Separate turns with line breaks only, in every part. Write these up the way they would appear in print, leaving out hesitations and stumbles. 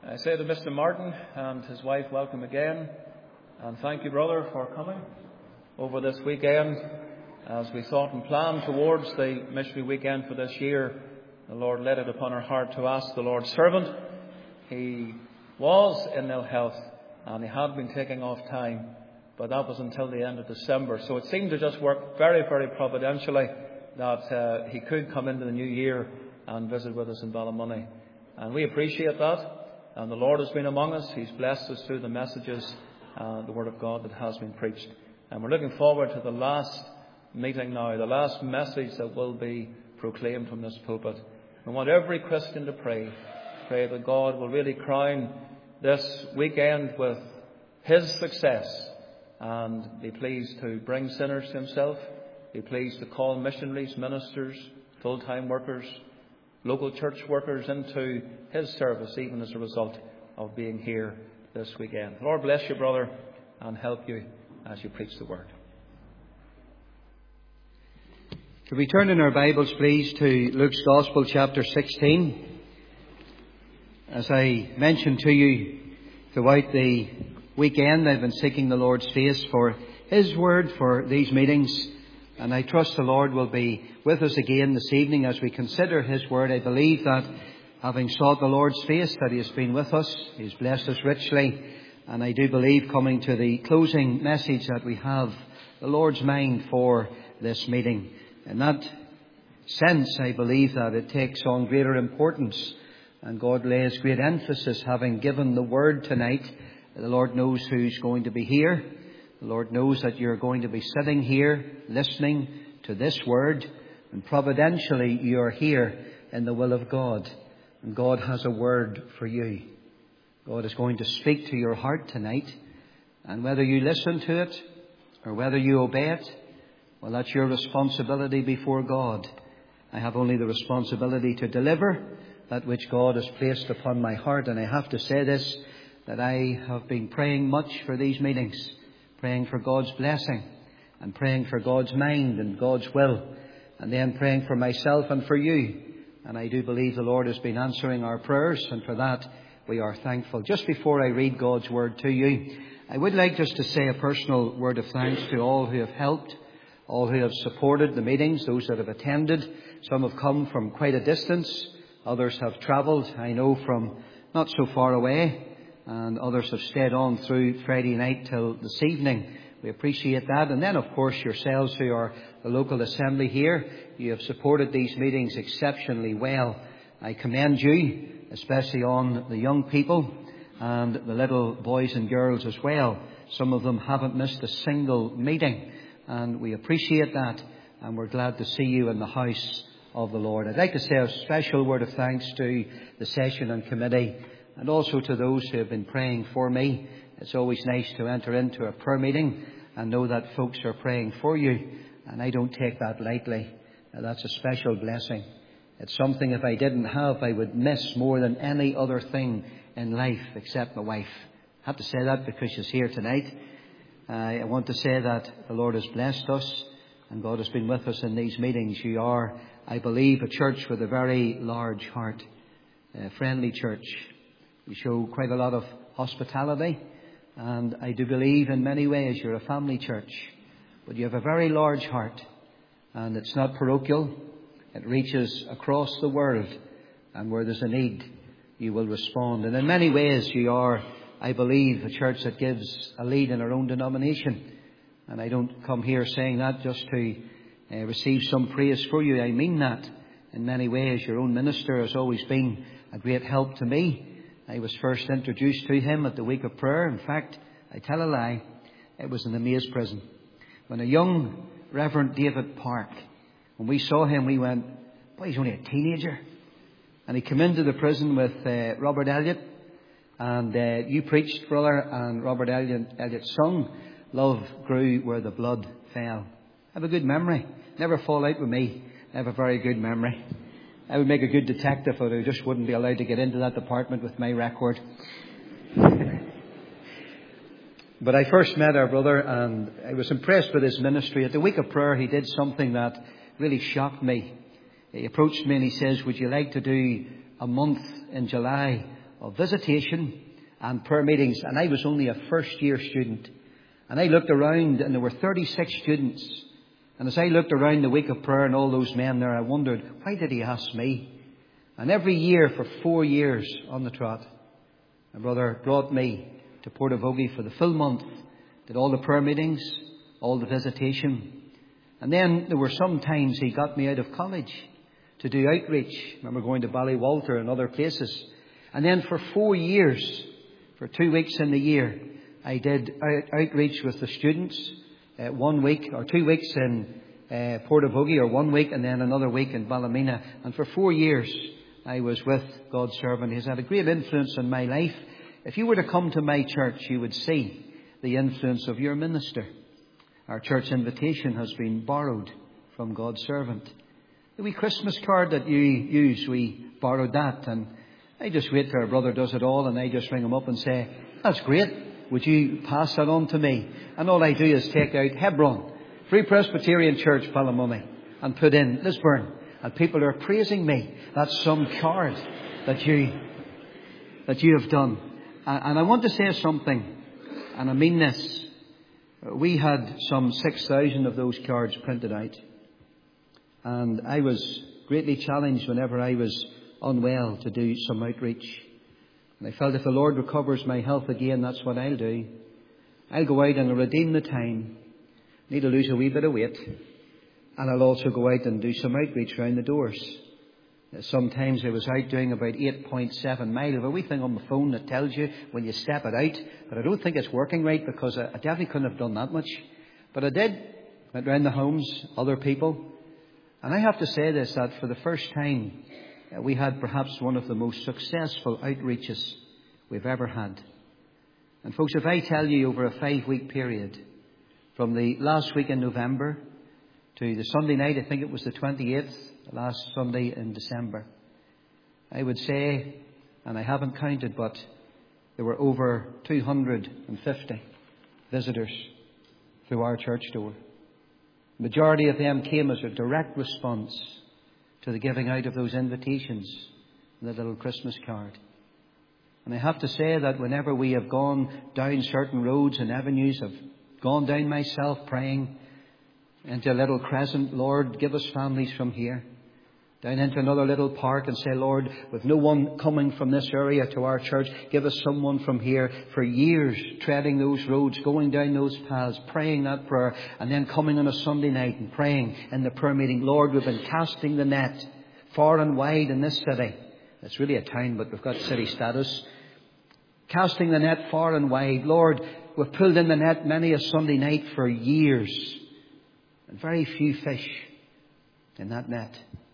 I say to Mr. Martin and his wife, welcome again. And thank you, brother, for coming over this weekend. As we thought and planned towards the missionary weekend for this year, the Lord laid it upon our heart to ask the Lord's servant. He was in ill health and he had been taking off time, but that was until the end of December. So it seemed to just work very, very providentially that he could come into the new year and visit with us in Ballymoney. And we appreciate that. And the Lord has been among us. He's blessed us through the messages, the Word of God that has been preached. And we're looking forward to the last meeting now, the last message that will be proclaimed from this pulpit. We want every Christian to pray that God will really crown this weekend with His success and be pleased to bring sinners to Himself, be pleased to call missionaries, ministers, full-time workers, local church workers into His service, even as a result of being here this weekend. Lord bless you, brother, and help you as you preach the Word.
Could we turn in our Bibles, please, to Luke's Gospel, chapter 16. As I mentioned to you throughout the weekend, I've been seeking the Lord's face for His Word for these meetings. And I trust the Lord will be with us again this evening as we consider His Word. I believe that having sought the Lord's face, that He has been with us. He's blessed us richly. And I do believe, coming to the closing message, that we have the Lord's mind for this meeting. In that sense, I believe that it takes on greater importance. And God lays great emphasis, having given the Word tonight. The Lord knows who's going to be here. The Lord knows that you're going to be sitting here listening to this Word, and providentially you're here in the will of God, and God has a word for you. God is going to speak to your heart tonight, and whether you listen to it or whether you obey it, well, that's your responsibility before God. I have only the responsibility to deliver that which God has placed upon my heart, and I have to say this, that I have been praying much for these meetings, praying for God's blessing and praying for God's mind and God's will, and then praying for myself and for you. And I do believe the Lord has been answering our prayers, and for that we are thankful. Just before I read God's Word to you, I would like just to say a personal word of thanks to all who have helped, all who have supported the meetings, those that have attended. Some have come from quite a distance, others have travelled, I know, from not so far away, and others have stayed on through Friday night till this evening. We appreciate that. And then, of course, yourselves who are the local assembly here, you have supported these meetings exceptionally well. I commend you, especially on the young people and the little boys and girls as well. Some of them haven't missed a single meeting, and we appreciate that, and we're glad to see you in the house of the Lord. I'd like to say a special word of thanks to the session and committee, and also to those who have been praying for me. It's always nice to enter into a prayer meeting and know that folks are praying for you. And I don't take that lightly. That's a special blessing. It's something, if I didn't have, I would miss more than any other thing in life except my wife. I have to say that because she's here tonight. I want to say that the Lord has blessed us and God has been with us in these meetings. You are, I believe, a church with a very large heart, a friendly church. You show quite a lot of hospitality, and I do believe in many ways you're a family church. But you have a very large heart, and it's not parochial. It reaches across the world, and where there's a need, you will respond. And in many ways you are, I believe, a church that gives a lead in our own denomination. And I don't come here saying that just to receive some praise for you. I mean that. In many ways, your own minister has always been a great help to me. I was first introduced to him at the week of prayer. In fact, I tell a lie, it was in the Maze prison. When a young Reverend David Park, when we saw him, we went, boy, he's only a teenager. And he came into the prison with Robert Elliott. And you preached, brother, and Robert Elliott sung, "Love grew where the blood fell." I have a good memory. Never fall out with me. I have a very good memory. I would make a good detective, but I just wouldn't be allowed to get into that department with my record. But I first met our brother and I was impressed with his ministry. At the week of prayer, he did something that really shocked me. He approached me and he says, "Would you like to do a month in July of visitation and prayer meetings, and I was only a first-year student. And I looked around, and there were 36 students. And as I looked around the week of prayer and all those men there, I wondered, why did he ask me? And every year for 4 years on the trot, my brother brought me to Portavogie for the full month, did all the prayer meetings, all the visitation. And then there were some times he got me out of college to do outreach. I remember going to Ballywalter and other places. And then for 4 years, for 2 weeks in the year, I did outreach with the students. 1 week or 2 weeks in Portavogie, or 1 week and then another week in Ballymena. And for 4 years I was with God's servant. He's had a great influence in my life. If you were to come to my church, you would see the influence of your minister. Our church invitation has been borrowed from God's servant. The wee Christmas card that you use, we borrowed that. And I just wait till our brother does it all, and I just ring him up and say, that's great. Would you pass that on to me? And all I do is take out Hebron, Free Presbyterian Church, Ballymoney, and put in Lisburn. And people are praising me. That's some card that you have done. And I want to say something, and I mean this. We had some 6,000 of those cards printed out. And I was greatly challenged whenever I was unwell to do some outreach. And I felt if the Lord recovers my health again, that's what I'll do. I'll go out and redeem the time. Need to lose a wee bit of weight. And I'll also go out and do some outreach round the doors. Sometimes I was out doing about 8.7 miles. There's a wee thing on the phone that tells you when you step it out. But I don't think it's working right, because I definitely couldn't have done that much. But I did. Went round the homes, other people. And I have to say this, that for the first time, we had perhaps one of the most successful outreaches we've ever had. And folks, if I tell you over a 5-week period, from the last week in November to the Sunday night, I think it was the 28th, the last Sunday in December, I would say, and I haven't counted, but there were over 250 visitors through our church door. The majority of them came as a direct response to the giving out of those invitations and the little Christmas card. And I have to say that whenever we have gone down certain roads and avenues, I've gone down myself praying into a little crescent, Lord, give us families from here. Down into another little park and say, Lord, with no one coming from this area to our church, give us someone from here. For years, treading those roads, going down those paths, praying that prayer, and then coming on a Sunday night and praying in the prayer meeting, Lord, we've been casting the net far and wide in this city. It's really a town, but we've got city status. Casting the net far and wide. Lord, we've pulled in the net many a Sunday night for years, and very few fish in that net.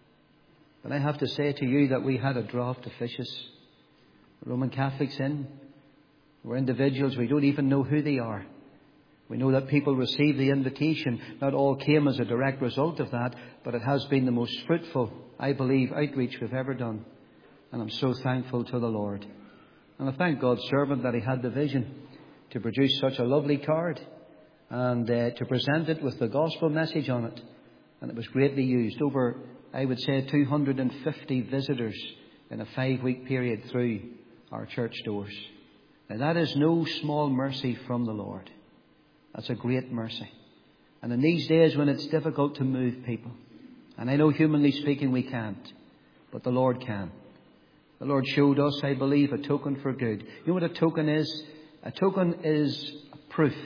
But I have to say to you that we had a draft of fishes. Roman Catholics in. We're individuals. We don't even know who they are. We know that people receive the invitation. Not all came as a direct result of that, but it has been the most fruitful, I believe, outreach we've ever done. And I'm so thankful to the Lord. And I thank God's servant that he had the vision to produce such a lovely card and to present it with the gospel message on it. And it was greatly used. Over, I would say, 250 visitors in a 5-week period through our church doors. Now that is no small mercy from the Lord. That's a great mercy. And in these days when it's difficult to move people, and I know humanly speaking we can't, but the Lord can. The Lord showed us, I believe, a token for good. You know what a token is? A token is a proof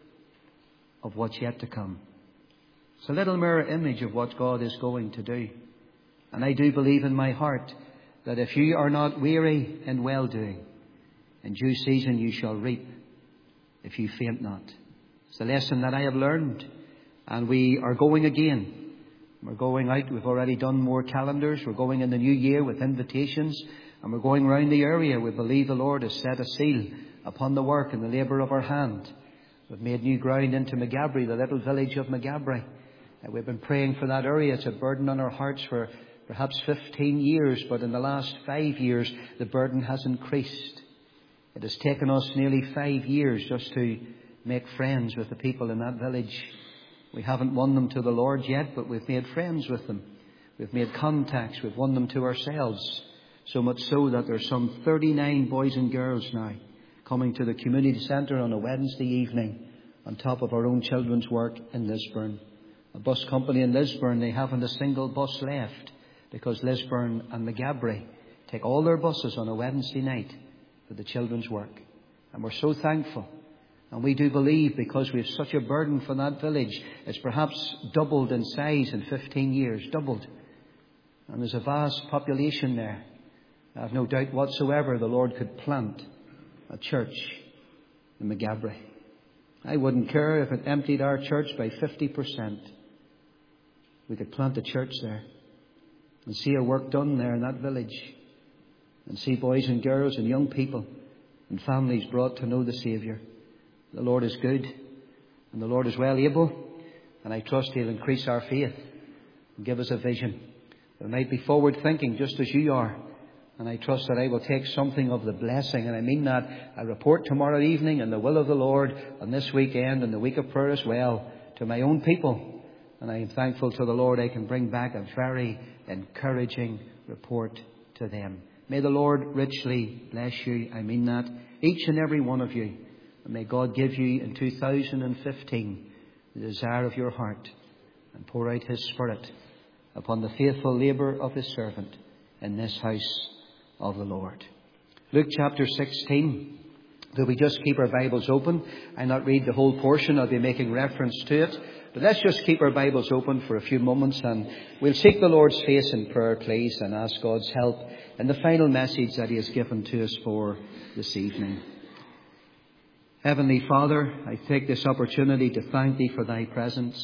of what's yet to come. It's a little mirror image of what God is going to do. And I do believe in my heart that if you are not weary in well-doing, in due season you shall reap if you faint not. It's the lesson that I have learned. And we are going again. We're going out. We've already done more calendars. We're going in the new year with invitations. And we're going round the area. We believe the Lord has set a seal upon the work and the labour of our hand. We've made new ground into Magabry, the little village of Magabry. We've been praying for that area. It's a burden on our hearts for perhaps 15 years. But in the last 5 years, the burden has increased. It has taken us nearly 5 years just to make friends with the people in that village. We haven't won them to the Lord yet, but we've made friends with them. We've made contacts. We've won them to ourselves. So much so that there's some 39 boys and girls now coming to the community centre on a Wednesday evening on top of our own children's work in Lisburn. A bus company in Lisburn, they haven't a single bus left because Lisburn and McGabry take all their buses on a Wednesday night for the children's work. And we're so thankful. And we do believe, because we have such a burden for that village, it's perhaps doubled in size in 15 years. Doubled. And there's a vast population there. I have no doubt whatsoever the Lord could plant a church in McGabry. I wouldn't care if it emptied our church by 50%. We could plant a church there and see our work done there in that village, and see boys and girls and young people and families brought to know the Saviour. The Lord is good, and the Lord is well able, and I trust He'll increase our faith and give us a vision. There might be forward thinking just as you are, and I trust that I will take something of the blessing, and I mean that. I report tomorrow evening in the will of the Lord, and this weekend and the week of prayer as well, to my own people. And I am thankful to the Lord I can bring back a very encouraging report to them. May the Lord richly bless you. I mean that. Each and every one of you. And may God give you in 2015 the desire of your heart, and pour out His Spirit upon the faithful labour of His servant in this house of the Lord. Luke chapter 16. Though we just keep our Bibles open, I'll not read the whole portion. I'll be making reference to it. But let's just keep our Bibles open for a few moments, and we'll seek the Lord's face in prayer, please, and ask God's help in the final message that He has given to us for this evening. Heavenly Father, I take this opportunity to thank Thee for Thy presence.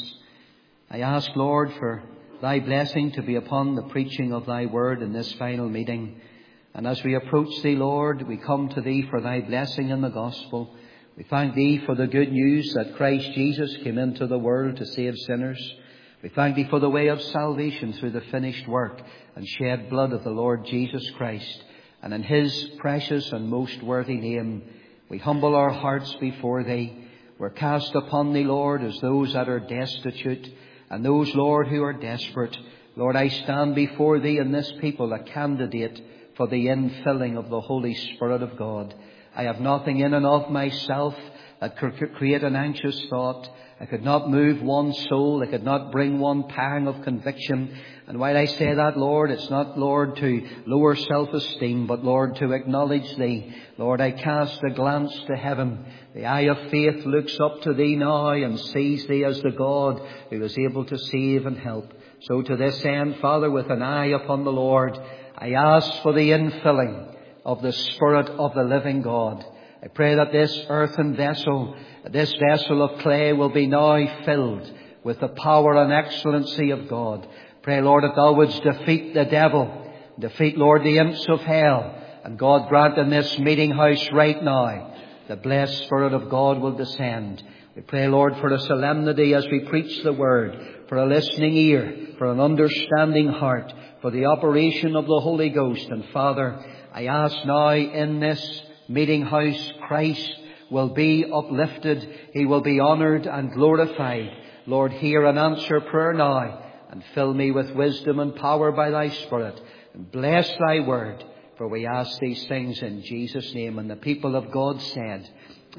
I ask, Lord, for Thy blessing to be upon the preaching of Thy word in this final meeting. And as we approach Thee, Lord, we come to Thee for Thy blessing in the gospel. We thank Thee for the good news that Christ Jesus came into the world to save sinners. We thank Thee for the way of salvation through the finished work and shed blood of the Lord Jesus Christ. And in His precious and most worthy name, we humble our hearts before Thee. We're cast upon Thee, Lord, as those that are destitute and those, Lord, who are desperate. Lord, I stand before Thee and this people, a candidate for the infilling of the Holy Spirit of God. I have nothing in and of myself that could create an anxious thought. I could not move one soul. I could not bring one pang of conviction. And while I say that, Lord, it's not, Lord, to lower self-esteem, but, Lord, to acknowledge Thee. Lord, I cast a glance to heaven. The eye of faith looks up to Thee now and sees Thee as the God who is able to save and help. So to this end, Father, with an eye upon the Lord, I ask for the infilling of the Spirit of the living God. I pray that this earthen vessel, this vessel of clay, will be now filled with the power and excellency of God. Pray, Lord, that Thou wouldst defeat the devil, defeat, Lord, the imps of hell. And God, grant in this meeting house right now, the blessed Spirit of God will descend. We pray, Lord, for a solemnity as we preach the Word, for a listening ear, for an understanding heart, for the operation of the Holy Ghost. And Father, I ask now in this meeting house, Christ will be uplifted. He will be honoured and glorified. Lord, hear and answer prayer now, and fill me with wisdom and power by Thy Spirit. And bless Thy word, for we ask these things in Jesus' name. And the people of God said,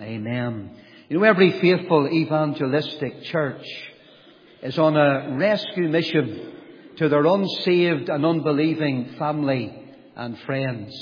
Amen. You know, every faithful evangelistic church is on a rescue mission to their unsaved and unbelieving family and friends.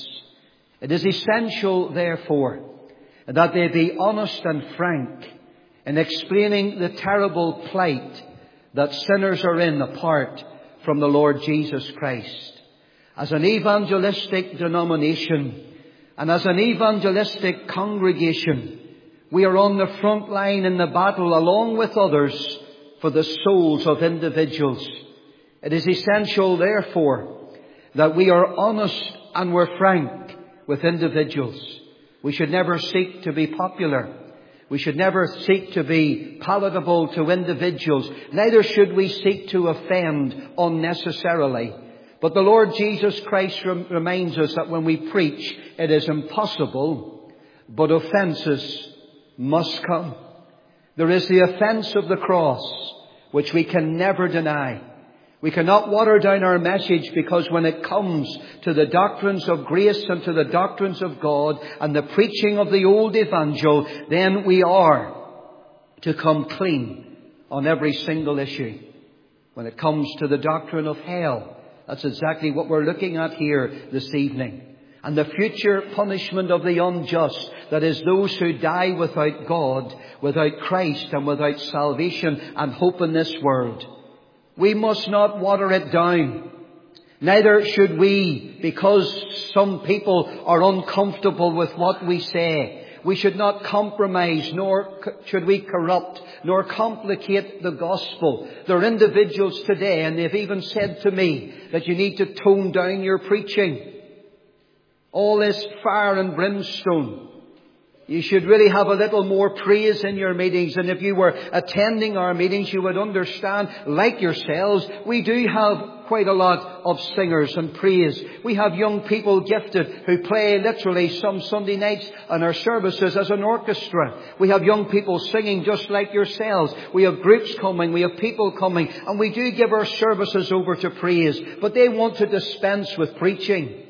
It is essential, therefore, that they be honest and frank in explaining the terrible plight that sinners are in apart from the Lord Jesus Christ. As an evangelistic denomination and as an evangelistic congregation, we are on the front line in the battle along with others for the souls of individuals. It is essential, therefore, that we are honest and we're frank with individuals. We should never seek to be popular. We should never seek to be palatable to individuals. Neither should we seek to offend unnecessarily. But the Lord Jesus Christ reminds us that when we preach, it is impossible, but offences must come. There is the offence of the cross, which we can never deny. We cannot water down our message, because when it comes to the doctrines of grace and to the doctrines of God and the preaching of the old evangel, then we are to come clean on every single issue. When it comes to the doctrine of hell, that's exactly what we're looking at here this evening. And the future punishment of the unjust, that is, those who die without God, without Christ and without salvation and hope in this world. We must not water it down. Neither should we, because some people are uncomfortable with what we say. We should not compromise, nor should we corrupt, nor complicate the gospel. There are individuals today, and they've even said to me that you need to tone down your preaching. All this fire and brimstone. You should really have a little more praise in your meetings. And if you were attending our meetings, you would understand, like yourselves, we do have quite a lot of singers and praise. We have young people gifted who play literally some Sunday nights on our services as an orchestra. We have young people singing just like yourselves. We have groups coming. We have people coming. And we do give our services over to praise. But they want to dispense with preaching.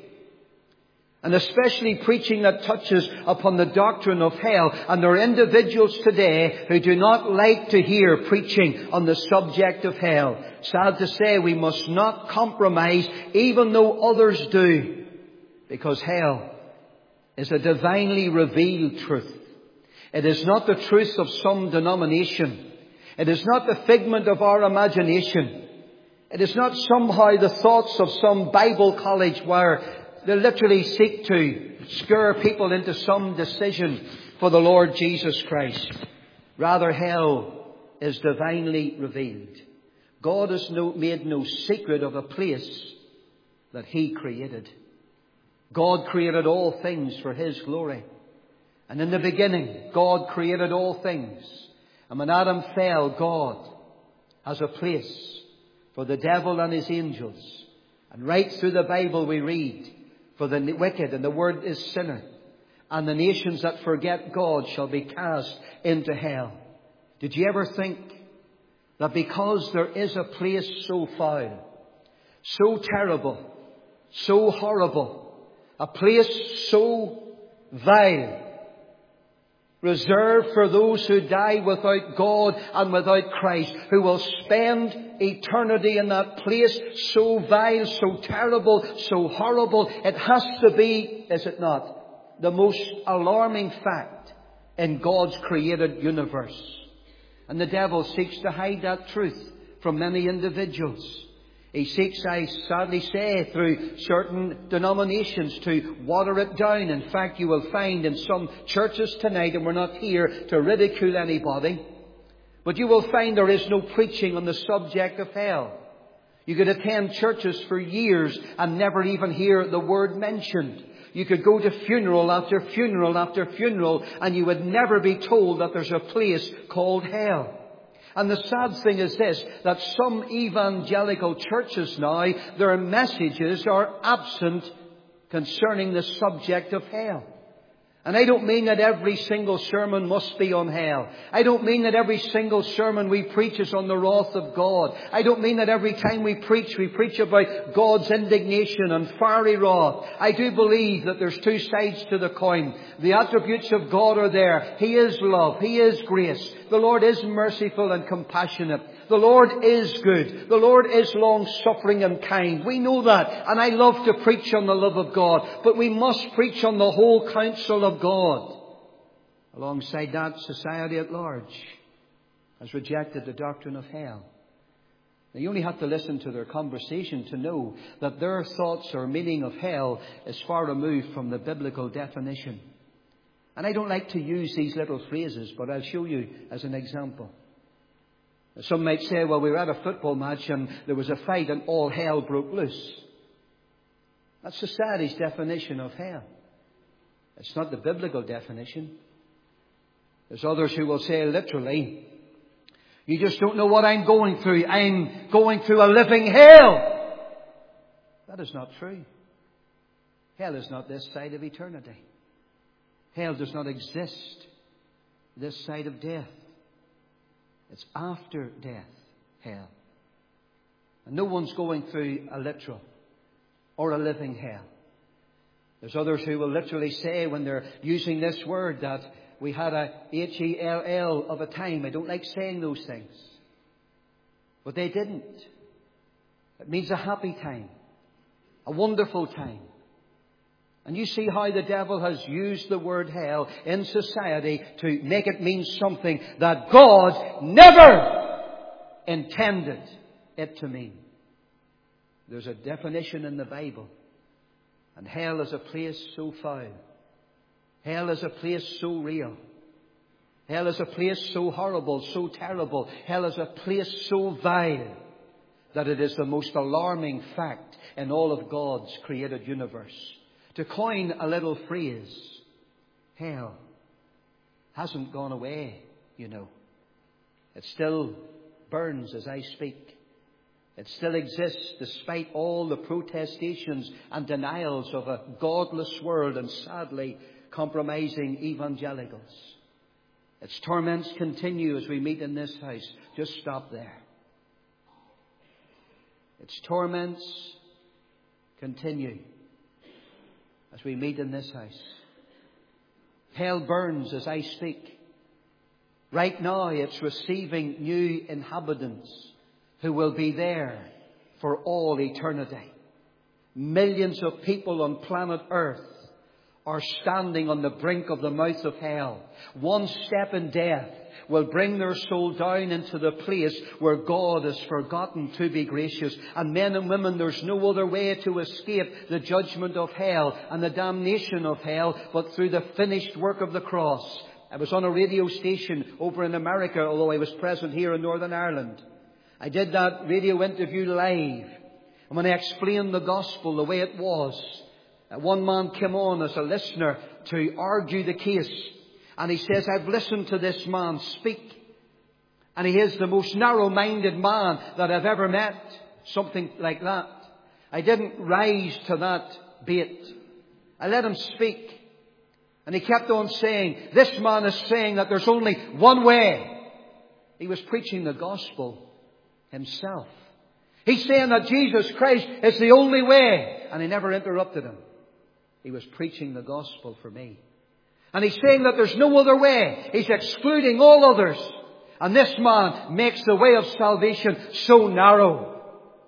And especially preaching that touches upon the doctrine of hell. And there are individuals today who do not like to hear preaching on the subject of hell. Sad to say, we must not compromise, even though others do. Because hell is a divinely revealed truth. It is not the truth of some denomination. It is not the figment of our imagination. It is not somehow the thoughts of some Bible college where they literally seek to scare people into some decision for the Lord Jesus Christ. Rather, hell is divinely revealed. God has made no secret of a place that He created. God created all things for His glory. And in the beginning, God created all things. And when Adam fell, God has a place for the devil and his angels. And right through the Bible we read, for the wicked, and the word is sinner, and the nations that forget God shall be cast into hell. Did you ever think that because there is a place so foul, so terrible, so horrible, a place so vile, reserved for those who die without God and without Christ, who will spend eternity in that place so vile, so terrible, so horrible? It has to be, is it not, the most alarming fact in God's created universe. And the devil seeks to hide that truth from many individuals. He seeks, I sadly say, through certain denominations to water it down. In fact, you will find in some churches tonight, and we're not here to ridicule anybody, but you will find there is no preaching on the subject of hell. You could attend churches for years and never even hear the word mentioned. You could go to funeral after funeral after funeral, and you would never be told that there's a place called hell. And the sad thing is this, that some evangelical churches now, their messages are absent concerning the subject of hell. And I don't mean that every single sermon must be on hell. I don't mean that every single sermon we preach is on the wrath of God. I don't mean that every time we preach about God's indignation and fiery wrath. I do believe that there's two sides to the coin. The attributes of God are there. He is love. He is grace. The Lord is merciful and compassionate. The Lord is good. The Lord is long-suffering and kind. We know that. And I love to preach on the love of God. But we must preach on the whole counsel of God. Alongside that, society at large has rejected the doctrine of hell. Now, you only have to listen to their conversation to know that their thoughts or meaning of hell is far removed from the biblical definition. And I don't like to use these little phrases, but I'll show you as an example. Some might say, well, we were at a football match and there was a fight and all hell broke loose. That's society's definition of hell. It's not the biblical definition. There's others who will say literally, you just don't know what I'm going through. I'm going through a living hell. That is not true. Hell is not this side of eternity. Hell does not exist this side of death. It's after death, hell. And no one's going through a literal or a living hell. There's others who will literally say when they're using this word that we had a hell of a time. I don't like saying those things. But they didn't. It means a happy time. A wonderful time. And you see how the devil has used the word hell in society to make it mean something that God never intended it to mean. There's a definition in the Bible. And hell is a place so foul. Hell is a place so real. Hell is a place so horrible, so terrible. Hell is a place so vile that it is the most alarming fact in all of God's created universe. To coin a little phrase, hell hasn't gone away, you know. It still burns as I speak. It still exists despite all the protestations and denials of a godless world and sadly compromising evangelicals. Its torments continue as we meet in this house. Just stop there. Its torments continue as we meet in this house. Hell burns as I speak. Right now it's receiving new inhabitants who will be there for all eternity. Millions of people on planet Earth are standing on the brink of the mouth of hell. One step in death will bring their soul down into the place where God has forgotten to be gracious. And men and women, there's no other way to escape the judgment of hell and the damnation of hell but through the finished work of the cross. I was on a radio station over in America, although I was present here in Northern Ireland. I did that radio interview live. And when I explained the gospel the way it was, one man came on as a listener to argue the case. And he says, I've listened to this man speak. And he is the most narrow-minded man that I've ever met. Something like that. I didn't rise to that bait. I let him speak. And he kept on saying, this man is saying that there's only one way. He was preaching the gospel himself. He's saying that Jesus Christ is the only way. And he never interrupted him. He was preaching the gospel for me. And he's saying that there's no other way. He's excluding all others. And this man makes the way of salvation so narrow.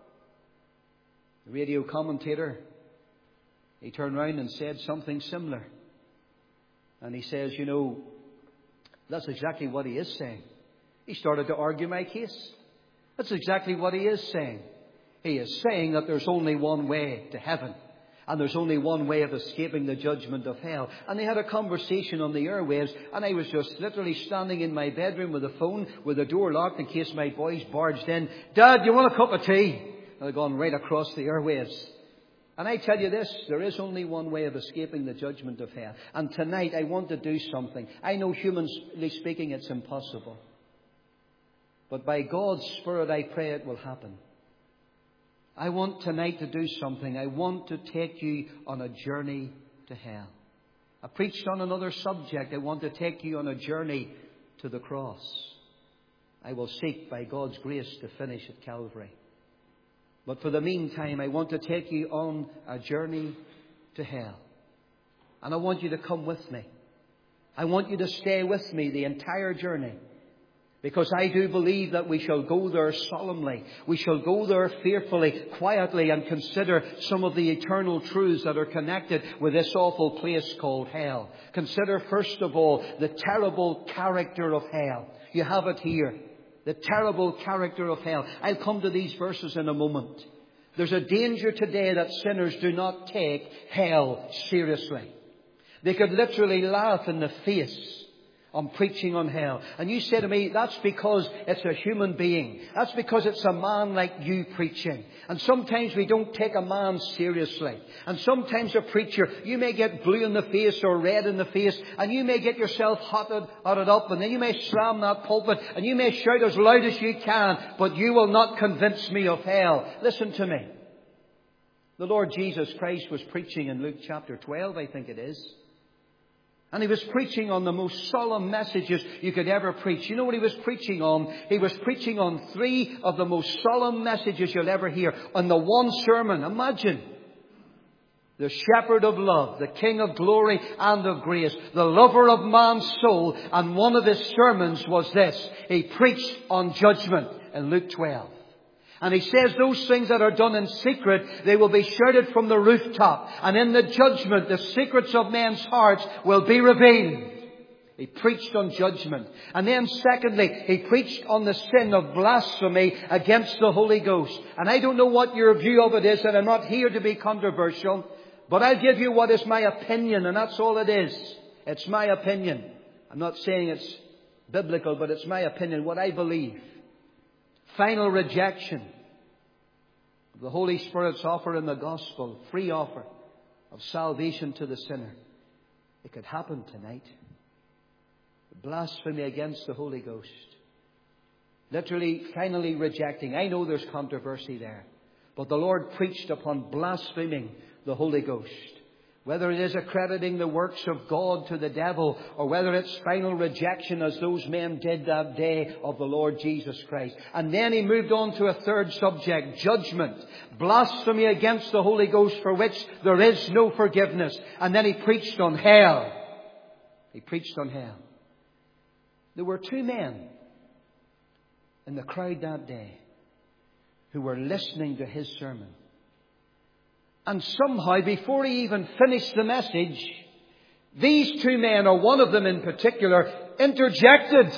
The radio commentator, he turned around and said something similar. And he says, you know, that's exactly what he is saying. He started to argue my case. That's exactly what he is saying. He is saying that there's only one way to heaven. And there's only one way of escaping the judgment of hell. And they had a conversation on the airwaves. And I was just literally standing in my bedroom with a phone, with the door locked in case my boys barged in. Dad, you want a cup of tea? And I'd gone right across the airwaves. And I tell you this, there is only one way of escaping the judgment of hell. And tonight I want to do something. I know humanly speaking it's impossible. But by God's Spirit I pray it will happen. I want tonight to do something. I want to take you on a journey to hell. I preached on another subject. I want to take you on a journey to the cross. I will seek by God's grace to finish at Calvary. But for the meantime, I want to take you on a journey to hell. And I want you to come with me. I want you to stay with me the entire journey. Because I do believe that we shall go there solemnly. We shall go there fearfully, quietly, and consider some of the eternal truths that are connected with this awful place called hell. Consider, first of all, the terrible character of hell. You have it here. The terrible character of hell. I'll come to these verses in a moment. There's a danger today that sinners do not take hell seriously. They could literally laugh in the face on preaching on hell. And you say to me, that's because it's a human being. That's because it's a man like you preaching. And sometimes we don't take a man seriously. And sometimes a preacher, you may get blue in the face or red in the face. And you may get yourself hotted up. And then you may slam that pulpit. And you may shout as loud as you can. But you will not convince me of hell. Listen to me. The Lord Jesus Christ was preaching in Luke chapter 12, I think it is. And he was preaching on the most solemn messages you could ever preach. You know what he was preaching on? He was preaching on 3 of the most solemn messages you'll ever hear on the one sermon. Imagine. The shepherd of love, the king of glory and of grace, the lover of man's soul. And one of his sermons was this. He preached on judgment in Luke 12. And he says those things that are done in secret, they will be shouted from the rooftop. And in the judgment, the secrets of men's hearts will be revealed. He preached on judgment. And then secondly, he preached on the sin of blasphemy against the Holy Ghost. And I don't know what your view of it is, and I'm not here to be controversial. But I'll give you what is my opinion, and that's all it is. It's my opinion. I'm not saying it's biblical, but it's my opinion, what I believe. Final rejection of the Holy Spirit's offer in the gospel, free offer of salvation to the sinner. It could happen tonight. Blasphemy against the Holy Ghost. Literally, finally rejecting. I know there's controversy there. But the Lord preached upon blaspheming the Holy Ghost. Whether it is accrediting the works of God to the devil, or whether it's final rejection as those men did that day of the Lord Jesus Christ. And then he moved on to a third subject, judgment. Blasphemy against the Holy Ghost, for which there is no forgiveness. And then he preached on hell. He preached on hell. There were 2 men in the crowd that day who were listening to his sermon. And somehow, before he even finished the message, these 2 men, or one of them in particular, interjected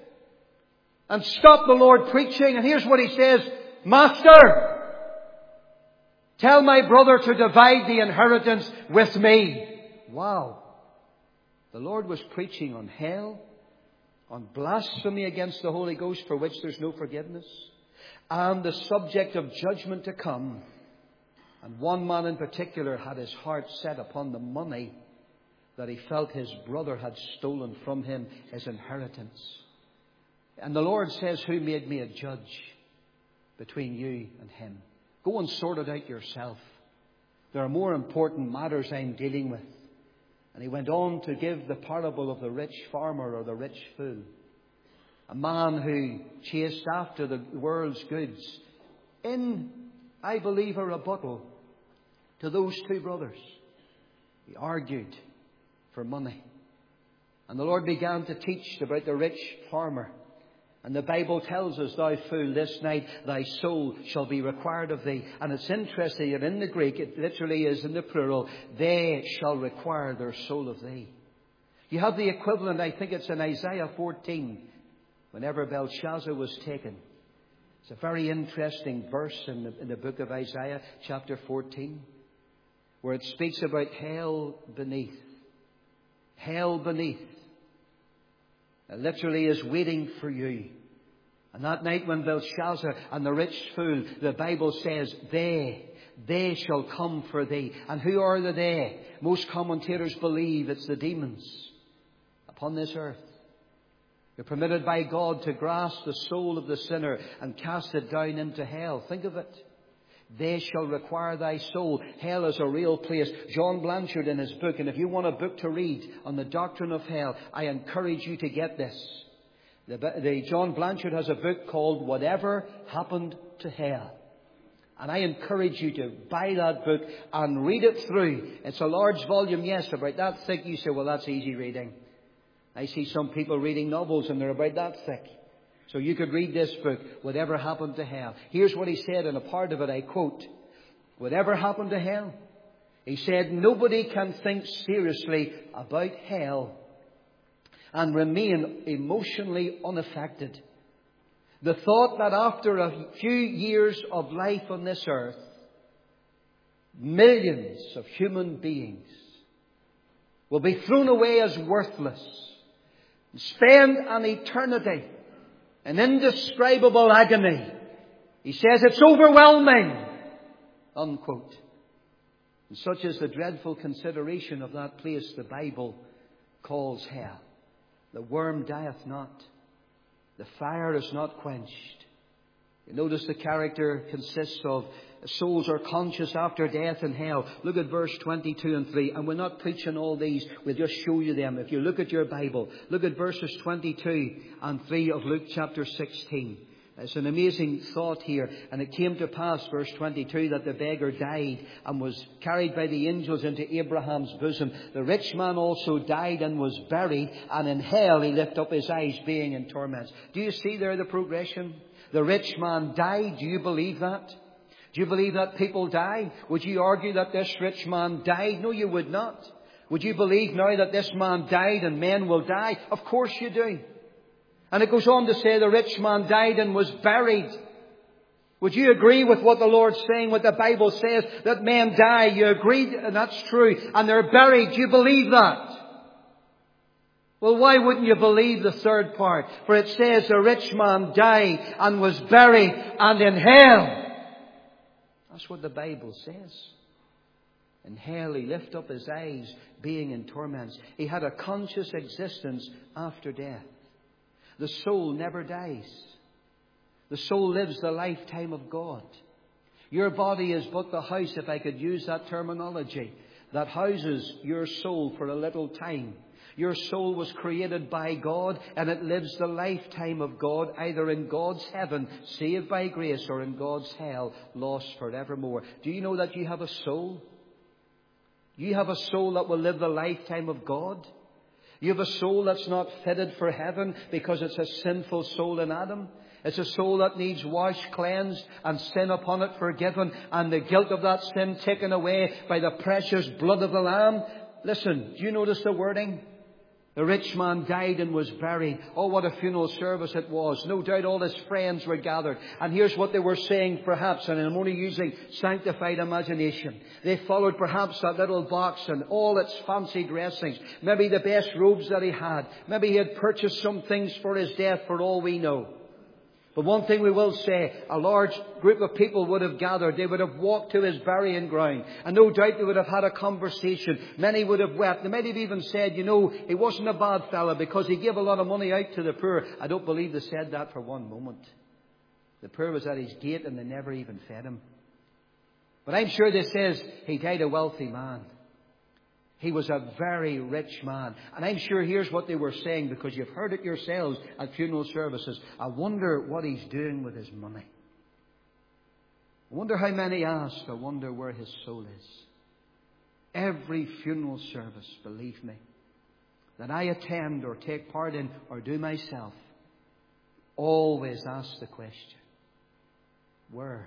and stopped the Lord preaching. And here's what he says, Master, tell my brother to divide the inheritance with me. Wow. The Lord was preaching on hell, on blasphemy against the Holy Ghost, for which there's no forgiveness, and the subject of judgment to come. And one man in particular had his heart set upon the money that he felt his brother had stolen from him, his inheritance. And the Lord says, who made me a judge between you and him? Go and sort it out yourself. There are more important matters I'm dealing with. And he went on to give the parable of the rich farmer or the rich fool. A man who chased after the world's goods in, I believe, a rebuttal to those 2 brothers. He argued for money. And the Lord began to teach about the rich farmer. And the Bible tells us, thou fool, this night thy soul shall be required of thee. And it's interesting that in the Greek, it literally is in the plural, they shall require their soul of thee. You have the equivalent, I think it's in Isaiah 14, whenever Belshazzar was taken. It's a very interesting verse in the book of Isaiah, chapter 14, where it speaks about hell beneath. Hell beneath. It literally is waiting for you. And that night when Belshazzar and the rich fool, the Bible says, they shall come for thee. And who are the they? Most commentators believe it's the demons upon this earth. You're permitted by God to grasp the soul of the sinner and cast it down into hell. Think of it. They shall require thy soul. Hell is a real place. John Blanchard in his book, and if you want a book to read on the doctrine of hell, I encourage you to get this. John Blanchard has a book called Whatever Happened to Hell. And I encourage you to buy that book and read it through. It's a large volume, yes, about that thick. You say, well, that's easy reading. I see some people reading novels and they're about that thick. So you could read this book, Whatever Happened to Hell. Here's what he said in a part of it, I quote, whatever happened to hell? He said, nobody can think seriously about hell and remain emotionally unaffected. The thought that after a few years of life on this earth, millions of human beings will be thrown away as worthless, spend an eternity in indescribable agony. He says it's overwhelming, unquote. And such is the dreadful consideration of that place the Bible calls hell. The worm dieth not. The fire is not quenched. You notice the character consists of souls are conscious after death in hell. Look at verse 22 and 3. And we're not preaching all these. We'll just show you them. If you look at your Bible, look at verses 22 and 3 of Luke chapter 16. It's an amazing thought here. And it came to pass, verse 22, that the beggar died and was carried by the angels into Abraham's bosom. The rich man also died and was buried, and in hell he lifted up his eyes, being in torments. Do you see there the progression? The rich man died. Do you believe that? Do you believe that people die? Would you argue that this rich man died? No, you would not. Would you believe now that this man died and men will die? Of course you do. And it goes on to say the rich man died and was buried. Would you agree with what the Lord's saying, what the Bible says, that men die? You agree, and that's true. And they're buried. Do you believe that? Well, why wouldn't you believe the third part? For it says the rich man died and was buried and in hell. That's what the Bible says. In hell he lifted up his eyes, being in torments. He had a conscious existence after death. The soul never dies. The soul lives the lifetime of God. Your body is but the house, if I could use that terminology, that houses your soul for a little time. Your soul was created by God, and it lives the lifetime of God, either in God's heaven, saved by grace, or in God's hell, lost forevermore. Do you know that you have a soul? You have a soul that will live the lifetime of God. You have a soul that's not fitted for heaven because it's a sinful soul in Adam. It's a soul that needs washed, cleansed, and sin upon it forgiven, and the guilt of that sin taken away by the precious blood of the Lamb. Listen, do you notice the wording? The rich man died and was buried. Oh, what a funeral service it was. No doubt all his friends were gathered. And here's what they were saying perhaps, and I'm only using sanctified imagination. They followed perhaps that little box and all its fancy dressings. Maybe the best robes that he had. Maybe he had purchased some things for his death, for all we know. But one thing we will say, a large group of people would have gathered. They would have walked to his burying ground. And no doubt they would have had a conversation. Many would have wept. They might have even said, you know, he wasn't a bad fella because he gave a lot of money out to the poor. I don't believe they said that for one moment. The poor was at his gate and they never even fed him. But I'm sure they says he died a wealthy man. He was a very rich man. And I'm sure here's what they were saying, because you've heard it yourselves at funeral services. I wonder what he's doing with his money. I wonder how many ask. I wonder where his soul is. Every funeral service, believe me, that I attend or take part in or do myself, always ask the question, where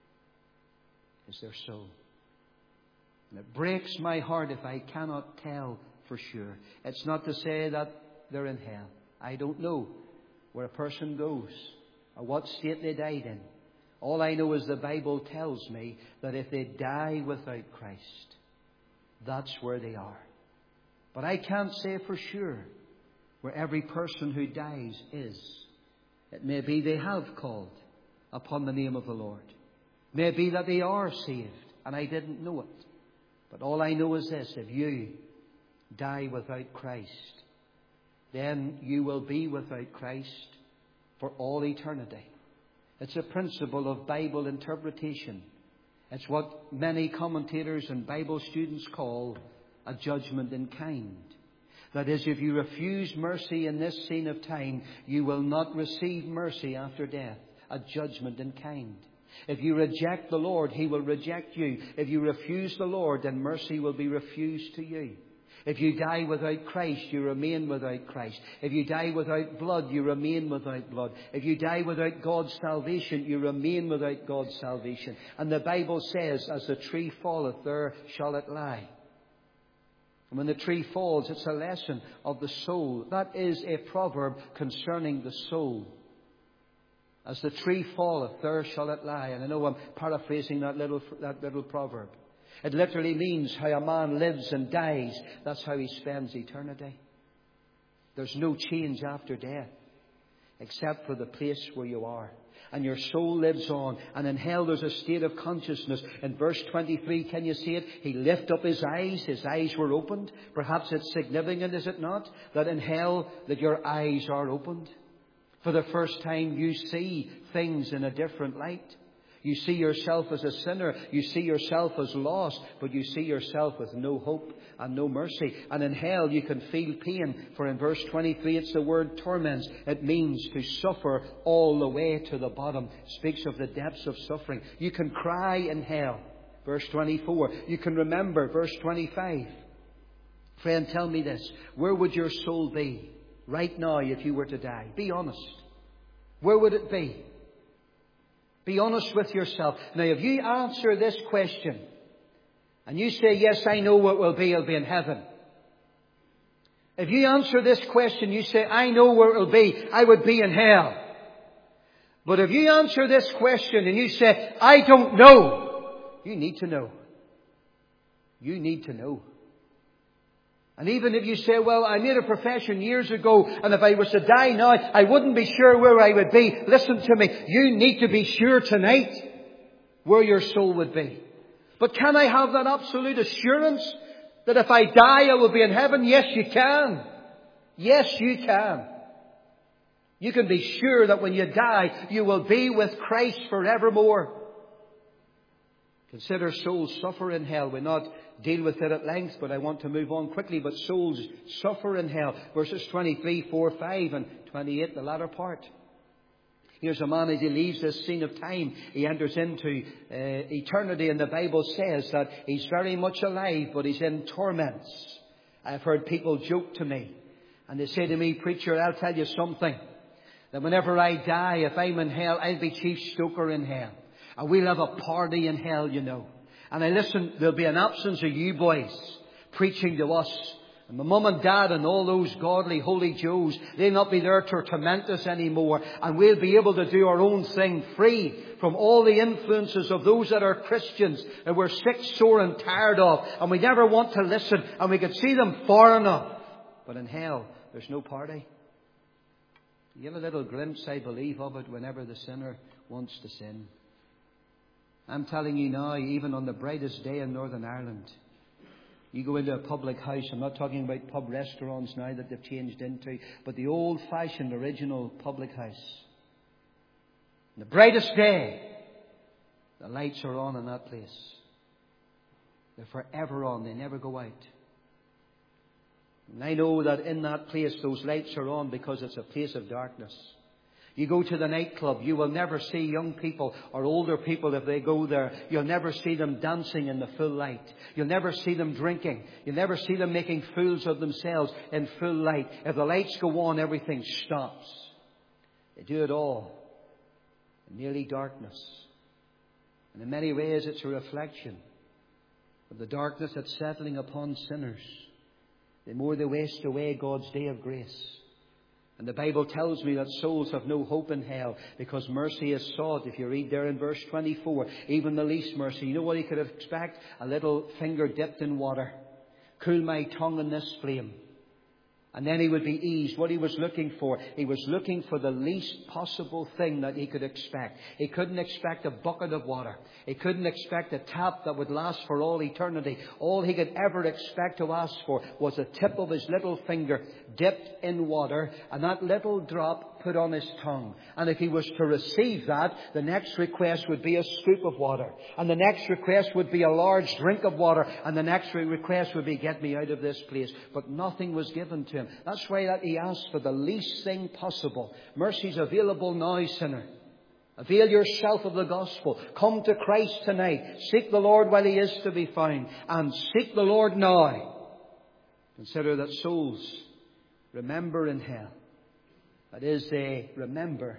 is their soul? And it breaks my heart if I cannot tell for sure. It's not to say that they're in hell. I don't know where a person goes or what state they died in. All I know is the Bible tells me that if they die without Christ, that's where they are. But I can't say for sure where every person who dies is. It may be they have called upon the name of the Lord. It may be that they are saved and I didn't know it. But all I know is this: if you die without Christ, then you will be without Christ for all eternity. It's a principle of Bible interpretation. It's what many commentators and Bible students call a judgment in kind. That is, if you refuse mercy in this scene of time, you will not receive mercy after death. A judgment in kind. If you reject the Lord, He will reject you. If you refuse the Lord, then mercy will be refused to you. If you die without Christ, you remain without Christ. If you die without blood, you remain without blood. If you die without God's salvation, you remain without God's salvation. And the Bible says, as the tree falleth, there shall it lie. And when the tree falls, it's a lesson of the soul. That is a proverb concerning the soul. As the tree falleth, there shall it lie. And I know I'm paraphrasing that little proverb. It literally means how a man lives and dies. That's how he spends eternity. There's no change after death, except for the place where you are. And your soul lives on. And in hell there's a state of consciousness. In verse 23, can you see it? He lifted up his eyes. His eyes were opened. Perhaps it's significant, is it not? That in hell, that your eyes are opened. For the first time, you see things in a different light. You see yourself as a sinner. You see yourself as lost. But you see yourself with no hope and no mercy. And in hell you can feel pain. For in verse 23 it's the word torments. It means to suffer all the way to the bottom. It speaks of the depths of suffering. You can cry in hell. Verse 24. You can remember. Verse 25. Friend, tell me this. Where would your soul be right now if you were to die? Be honest. Where would it be? Be honest with yourself. Now, if you answer this question and you say, yes, I know what will be, I'll be in heaven. If you answer this question, you say, I know where it will be, I would be in hell. But if you answer this question and you say, I don't know, you need to know. You need to know. And even if you say, well, I made a profession years ago, and if I was to die now, I wouldn't be sure where I would be. Listen to me. You need to be sure tonight where your soul would be. But can I have that absolute assurance that if I die, I will be in heaven? Yes, you can. Yes, you can. You can be sure that when you die, you will be with Christ forevermore. Consider souls suffer in hell. We'll not deal with it at length, but I want to move on quickly. But souls suffer in hell. Verses 23, 4, 5 and 28, the latter part. Here's a man as he leaves this scene of time. He enters into eternity, and the Bible says that he's very much alive, but he's in torments. I've heard people joke to me, and they say to me, preacher, I'll tell you something, that whenever I die, if I'm in hell, I'll be chief stoker in hell. And we'll have a party in hell, you know. And I listen, there'll be an absence of you boys preaching to us. And my mum and dad and all those godly, holy Joes, they'll not be there to torment us anymore. And we'll be able to do our own thing free from all the influences of those that are Christians that we're sick, sore and tired of. And we never want to listen. And we could see them far enough. But in hell, there's no party. You get a little glimpse, I believe, of it whenever the sinner wants to sin. I'm telling you now, even on the brightest day in Northern Ireland, you go into a public house, I'm not talking about pub restaurants now that they've changed into, but the old-fashioned original public house. On the brightest day, the lights are on in that place. They're forever on, they never go out. And I know that in that place those lights are on because it's a place of darkness. You go to the nightclub, you will never see young people or older people if they go there. You'll never see them dancing in the full light. You'll never see them drinking. You'll never see them making fools of themselves in full light. If the lights go on, everything stops. They do it all in nearly darkness. And in many ways it's a reflection of the darkness that's settling upon sinners. The more they waste away God's day of grace. And the Bible tells me that souls have no hope in hell because mercy is sought. If you read there in verse 24, even the least mercy. You know what he could expect? A little finger dipped in water. Cool my tongue in this flame. And then he would be eased. What he was looking for, he was looking for the least possible thing that he could expect. He couldn't expect a bucket of water. He couldn't expect a tap that would last for all eternity. All he could ever expect to ask for was the tip of his little finger dipped in water and that little drop put on his tongue. And if he was to receive that, the next request would be a scoop of water. And the next request would be a large drink of water. And the next request would be, get me out of this place. But nothing was given to him. That's why that he asked for the least thing possible. Mercy's available now, sinner. Avail yourself of the gospel. Come to Christ tonight. Seek the Lord while he is to be found. And seek the Lord now. Consider that souls remember in hell. That is, they remember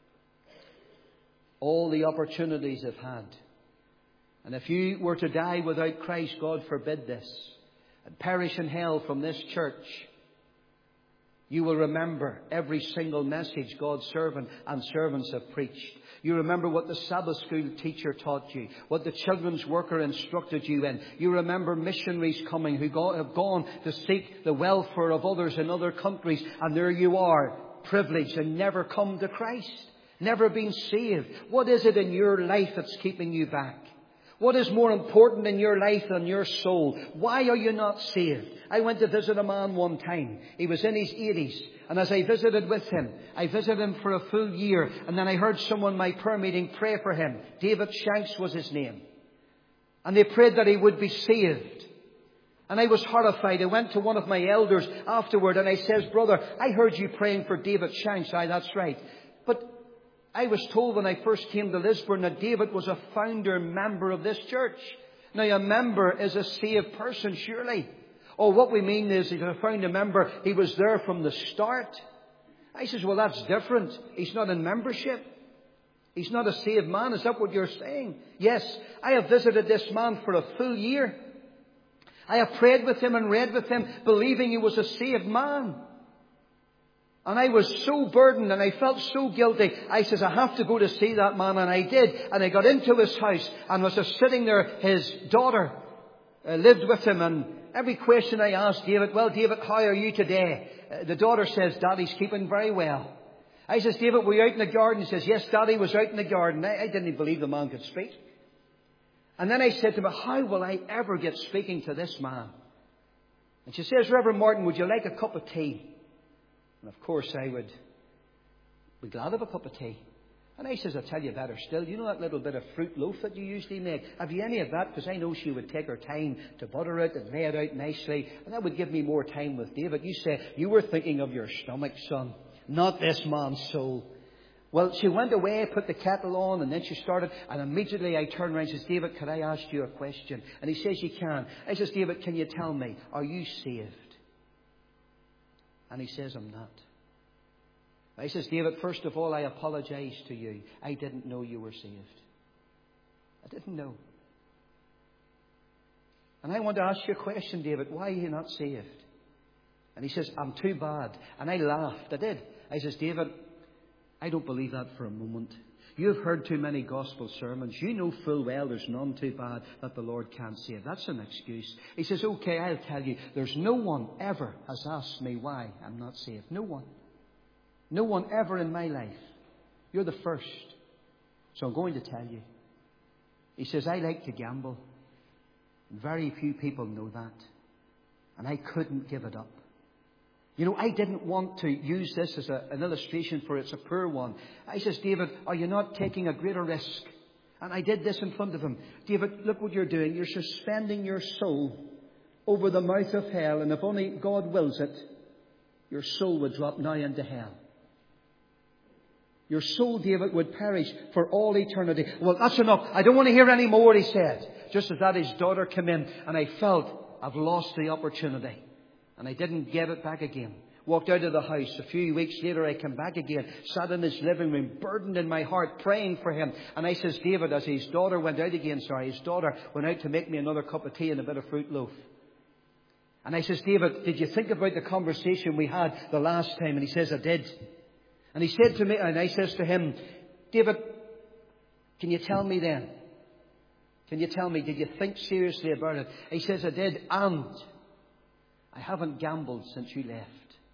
all the opportunities they've had. And if you were to die without Christ, God forbid this, and perish in hell from this church, you will remember every single message God's servant and servants have preached. You remember what the Sabbath school teacher taught you, what the children's worker instructed you in. You remember missionaries coming who have gone to seek the welfare of others in other countries. And there you are, privileged and never come to Christ, never been saved. What is it in your life that's keeping you back? What is more important in your life than your soul? Why are you not saved? I went to visit a man one time. He was in his 80s. And as I visited with him, I visited him for a full year. And then I heard someone in my prayer meeting pray for him. David Shanks was his name. And they prayed that he would be saved. And I was horrified. I went to one of my elders afterward and I says, "Brother, I heard you praying for David Shanks." Aye, that's right. But I was told when I first came to Lisburn that David was a founder member of this church. Now, a member is a saved person, surely. Oh, what we mean is he's a founder member. He was there from the start. I says, well, that's different. He's not in membership. He's not a saved man. Is that what you're saying? Yes, I have visited this man for a full year. I have prayed with him and read with him, believing he was a saved man. And I was so burdened and I felt so guilty. I says, I have to go to see that man. And I did. And I got into his house and was just sitting there. His daughter lived with him. And every question I asked David, "Well, David, how are you today?" The daughter says, "Daddy's keeping very well." I says, "David, were you out in the garden?" He says, "Yes, Daddy was out in the garden." I didn't believe the man could speak. And then I said to him, "How will I ever get speaking to this man?" And she says, "Reverend Martin, would you like a cup of tea?" And of course I would be glad of a cup of tea. And I says, "I'll tell you better still. You know that little bit of fruit loaf that you usually make? Have you any of that?" Because I know she would take her time to butter it and lay it out nicely. And that would give me more time with David. You say, you were thinking of your stomach, son, not this man's soul. Well, she went away, put the kettle on, and then she started. And immediately I turned around and says, "David, could I ask you a question?" And he says, "You can." I says, "David, can you tell me, are you saved?" And he says, "I'm not." I says, "David, first of all, I apologize to you. I didn't know you were saved. I didn't know. And I want to ask you a question, David. Why are you not saved?" And he says, "I'm too bad." And I laughed. I did. I says, "David, I don't believe that for a moment. You've heard too many gospel sermons. You know full well there's none too bad that the Lord can't save. That's an excuse." He says, "Okay, I'll tell you. There's no one ever has asked me why I'm not saved. No one. No one ever in my life. You're the first. So I'm going to tell you." He says, "I like to gamble. Very few people know that. And I couldn't give it up. You know, I didn't want to use this as an illustration, for it's a poor one. I says, "David, are you not taking a greater risk?" And I did this in front of him. "David, look what you're doing. You're suspending your soul over the mouth of hell. And if only God wills it, your soul would drop now into hell. Your soul, David, would perish for all eternity." "Well, that's enough. I don't want to hear any more," he said. Just as that, his daughter came in, and I felt I've lost the opportunity. And I didn't get it back again. Walked out of the house. A few weeks later, I came back again. Sat in his living room, burdened in my heart, praying for him. And I says, "David," as his daughter went out again, his daughter went out to make me another cup of tea and a bit of fruit loaf. And I says, "David, did you think about the conversation we had the last time?" And he says, "I did." And he said to me, and I says to him, "David, can you tell me then? Can you tell me, did you think seriously about it?" He says, "I did, and I haven't gambled since you left."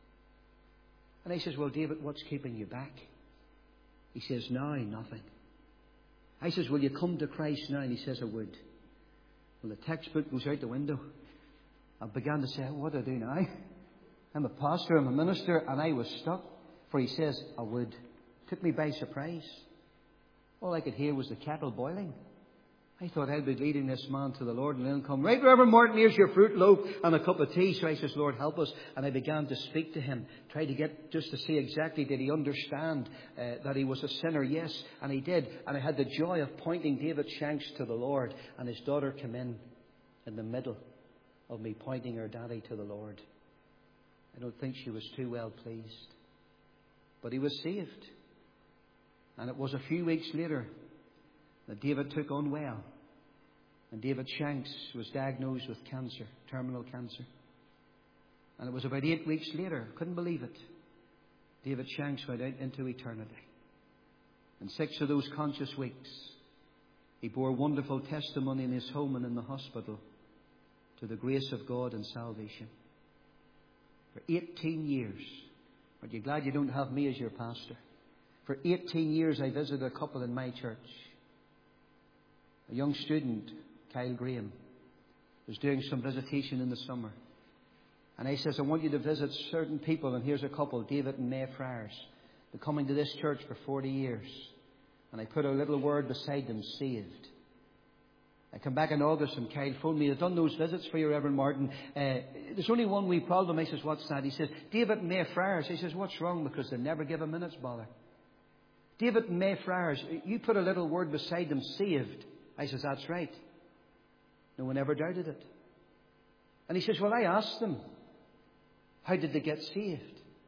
And I says, "Well, David, what's keeping you back?" He says, "Now, nothing." I says, "Will you come to Christ now?" And he says, "I would." Well, the textbook goes out the window. I began to say, "What do I do now? I'm a pastor, I'm a minister," and I was stuck. For he says, "I would." Took me by surprise. All I could hear was the kettle boiling. I thought I'd be leading this man to the Lord, and then come, "Right, Reverend Martin, here's your fruit loaf and a cup of tea." So I says, "Lord, help us." And I began to speak to him, try to get just to see exactly, did he understand that he was a sinner? Yes, and he did. And I had the joy of pointing David Shanks to the Lord, and his daughter came in the middle of me pointing her daddy to the Lord. I don't think she was too well pleased. But he was saved. And it was a few weeks later that David took unwell. And David Shanks was diagnosed with cancer, terminal cancer. And it was about 8 weeks later, couldn't believe it, David Shanks went out into eternity. And 6 of those conscious weeks, he bore wonderful testimony in his home and in the hospital to the grace of God and salvation. For 18 years, aren't you glad you don't have me as your pastor? For 18 years I visited a couple in my church. A young student, Kyle Graham, was doing some visitation in the summer. And he says, I want you to visit certain people. And here's a couple, David and May Friars. They're coming to this church for 40 years. And I put a little word beside them, saved. I come back in August and Kyle phoned me. I've done those visits for you, Reverend Martin. There's only one wee problem. I says, what's that? He says, David and May Friars. He says, what's wrong? Because they never give a minute's bother. David and May Friars, you put a little word beside them, saved. I says, that's right. No one ever doubted it. And he says, well, I asked them, how did they get saved?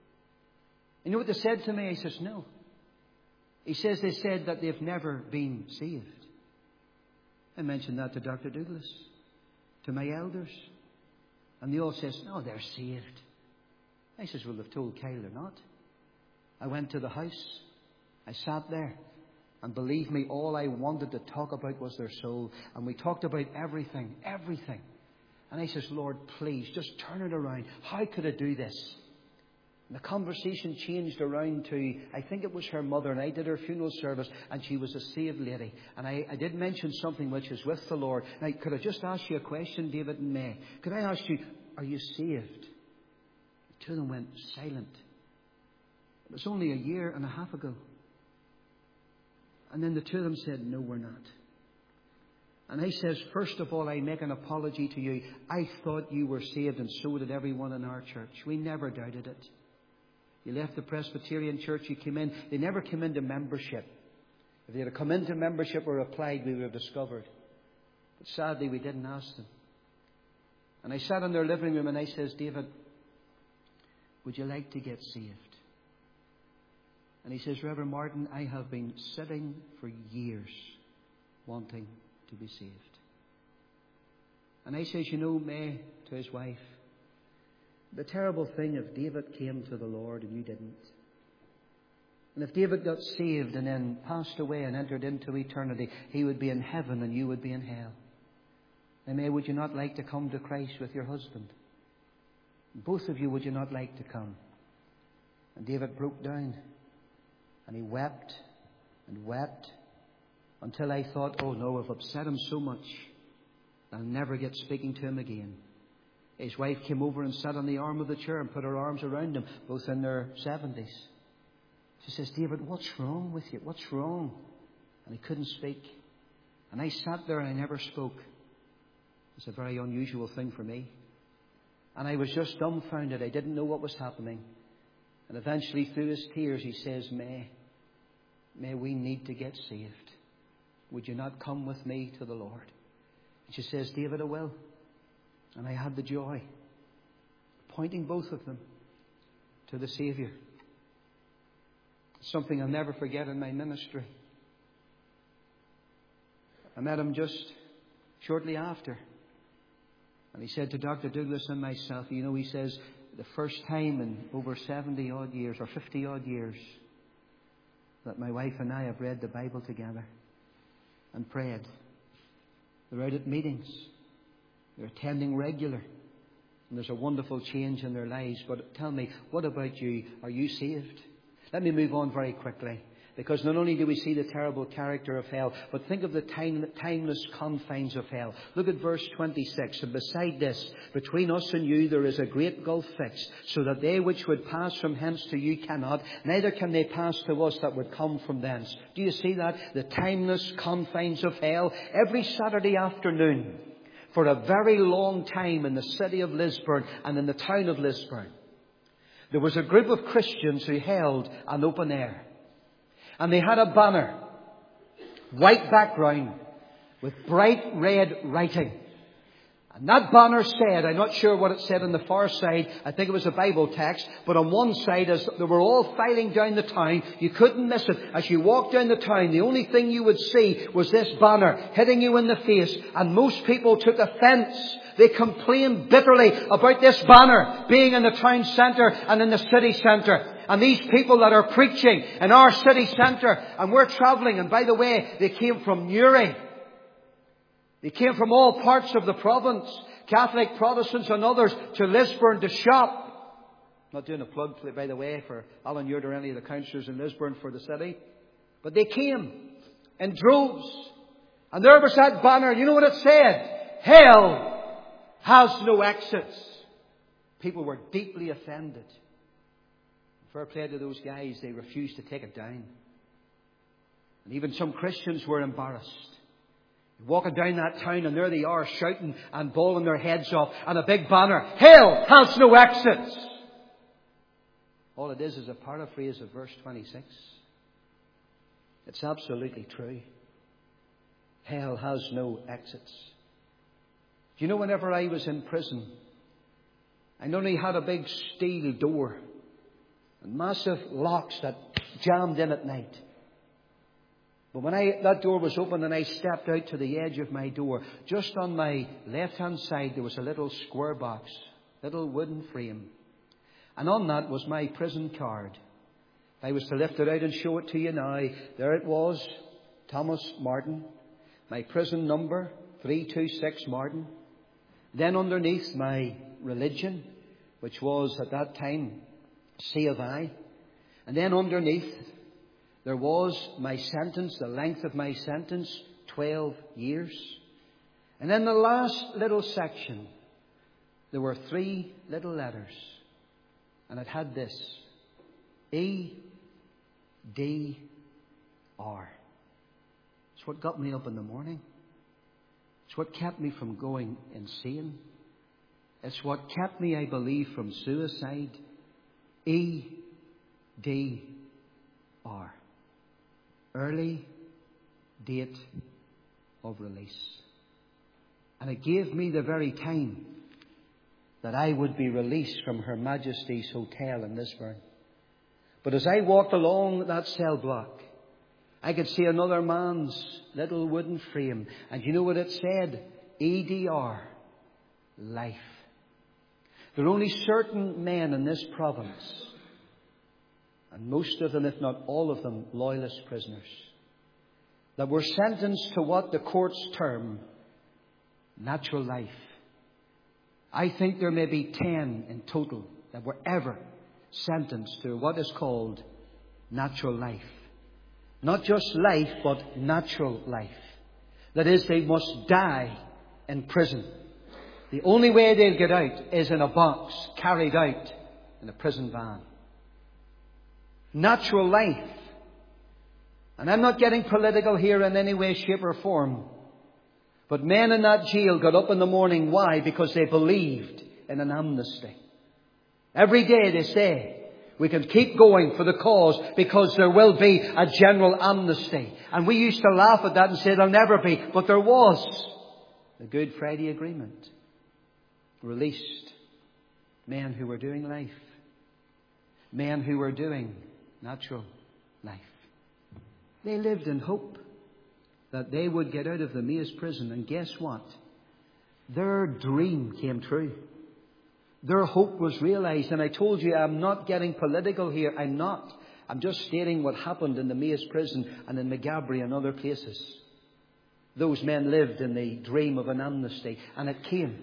You know what they said to me? He says, no. He says they said that they've never been saved. I mentioned that to Dr. Douglas, to my elders. And they all says, no, they're saved. I says, well, they've told Kyle they're not. I went to the house. I sat there. And believe me, all I wanted to talk about was their soul. And we talked about everything, everything. And I says, Lord, please, just turn it around. How could I do this? And the conversation changed around to, I think it was her mother, and I did her funeral service, and she was a saved lady. And I did mention something which is with the Lord. Now, could I just ask you a question, David and May? Could I ask you, are you saved? The two of them went silent. It was only a year and a half ago. And then the two of them said, no, we're not. And I says, first of all, I make an apology to you. I thought you were saved, and so did everyone in our church. We never doubted it. You left the Presbyterian church, you came in. They never came into membership. If they had come into membership or applied, we would have discovered. But sadly, we didn't ask them. And I sat in their living room and I says, David, would you like to get saved? And he says, Reverend Martin, I have been sitting for years wanting to be saved. And I says, you know, May, to his wife, the terrible thing if David came to the Lord and you didn't. And if David got saved and then passed away and entered into eternity, he would be in heaven and you would be in hell. And May, would you not like to come to Christ with your husband? Both of you, would you not like to come? And David broke down. And he wept and wept until I thought, oh no, I've upset him so much, I'll never get speaking to him again. His wife came over and sat on the arm of the chair and put her arms around him, both in their 70s. She says, David, what's wrong with you? What's wrong? And he couldn't speak. And I sat there and I never spoke. It's a very unusual thing for me. And I was just dumbfounded. I didn't know what was happening. And eventually, through his tears, he says, May, we need to get saved. Would you not come with me to the Lord? And she says, David, I will. And I had the joy of pointing both of them to the Saviour. Something I'll never forget in my ministry. I met him just shortly after. And he said to Dr. Douglas and myself, you know, he says, the first time in over 70 odd years or 50 odd years that my wife and I have read the Bible together and prayed. They're out at meetings. They're attending regular. And there's a wonderful change in their lives. But tell me, what about you? Are you saved? Let me move on very quickly. Because not only do we see the terrible character of hell, but think of the timeless confines of hell. Look at verse 26. And beside this, between us and you there is a great gulf fixed, so that they which would pass from hence to you cannot, neither can they pass to us that would come from thence. Do you see that? The timeless confines of hell. Every Saturday afternoon, for a very long time in the city of Lisburn and in the town of Lisburn, there was a group of Christians who held an open air. And they had a banner, white background, with bright red writing. And that banner said, I'm not sure what it said on the far side, I think it was a Bible text, but on one side, as they were all filing down the town, you couldn't miss it. As you walked down the town, the only thing you would see was this banner hitting you in the face. And most people took offence. They complained bitterly about this banner being in the town centre and in the city centre. And these people that are preaching in our city centre, and we're travelling, and by the way, they came from Newry. They came from all parts of the province, Catholic, Protestants and others, to Lisburn to shop. Not doing a plug, by the way, for Alan Urt or any of the councillors in Lisburn for the city. But they came in droves. And there was that banner. You know what it said? Hell has no exits. People were deeply offended. Fair play to those guys, they refused to take it down. And even some Christians were embarrassed. Walking down that town and there they are shouting and bawling their heads off. And a big banner, hell has no exits. All it is a paraphrase of verse 26. It's absolutely true. Hell has no exits. Do you know, whenever I was in prison, I only had a big steel door and massive locks that jammed in at night. But when that door was open and I stepped out to the edge of my door, just on my left-hand side there was a little square box, little wooden frame. And on that was my prison card. If I was to lift it out and show it to you now, there it was, Thomas Martin. My prison number, 326 Martin. Then underneath my religion, which was at that time C of I. And then underneath there was my sentence, the length of my sentence, 12 years. And then the last little section, there were 3 little letters. And it had this, EDR. It's what got me up in the morning. It's what kept me from going insane. It's what kept me, I believe, from suicide. EDR. Early date of release. And it gave me the very time that I would be released from Her Majesty's Hotel in Lisburn. But as I walked along that cell block, I could see another man's little wooden frame. And you know what it said? EDR. Life. There are only certain men in this province, and most of them, if not all of them, loyalist prisoners, that were sentenced to what the courts term natural life. I think there may be 10 in total that were ever sentenced to what is called natural life. Not just life, but natural life. That is, they must die in prison. The only way they'll get out is in a box, carried out in a prison van. Natural life. And I'm not getting political here in any way, shape or form. But men in that jail got up in the morning. Why? Because they believed in an amnesty. Every day they say, we can keep going for the cause because there will be a general amnesty. And we used to laugh at that and say there'll never be. But there was. The Good Friday Agreement released men who were doing life. Men who were doing natural life. They lived in hope that they would get out of the Maze prison. And guess what? Their dream came true. Their hope was realized. And I told you, I'm not getting political here. I'm not. I'm just stating what happened in the Maze prison and in Maghaberry and other places. Those men lived in the dream of an amnesty. And it came.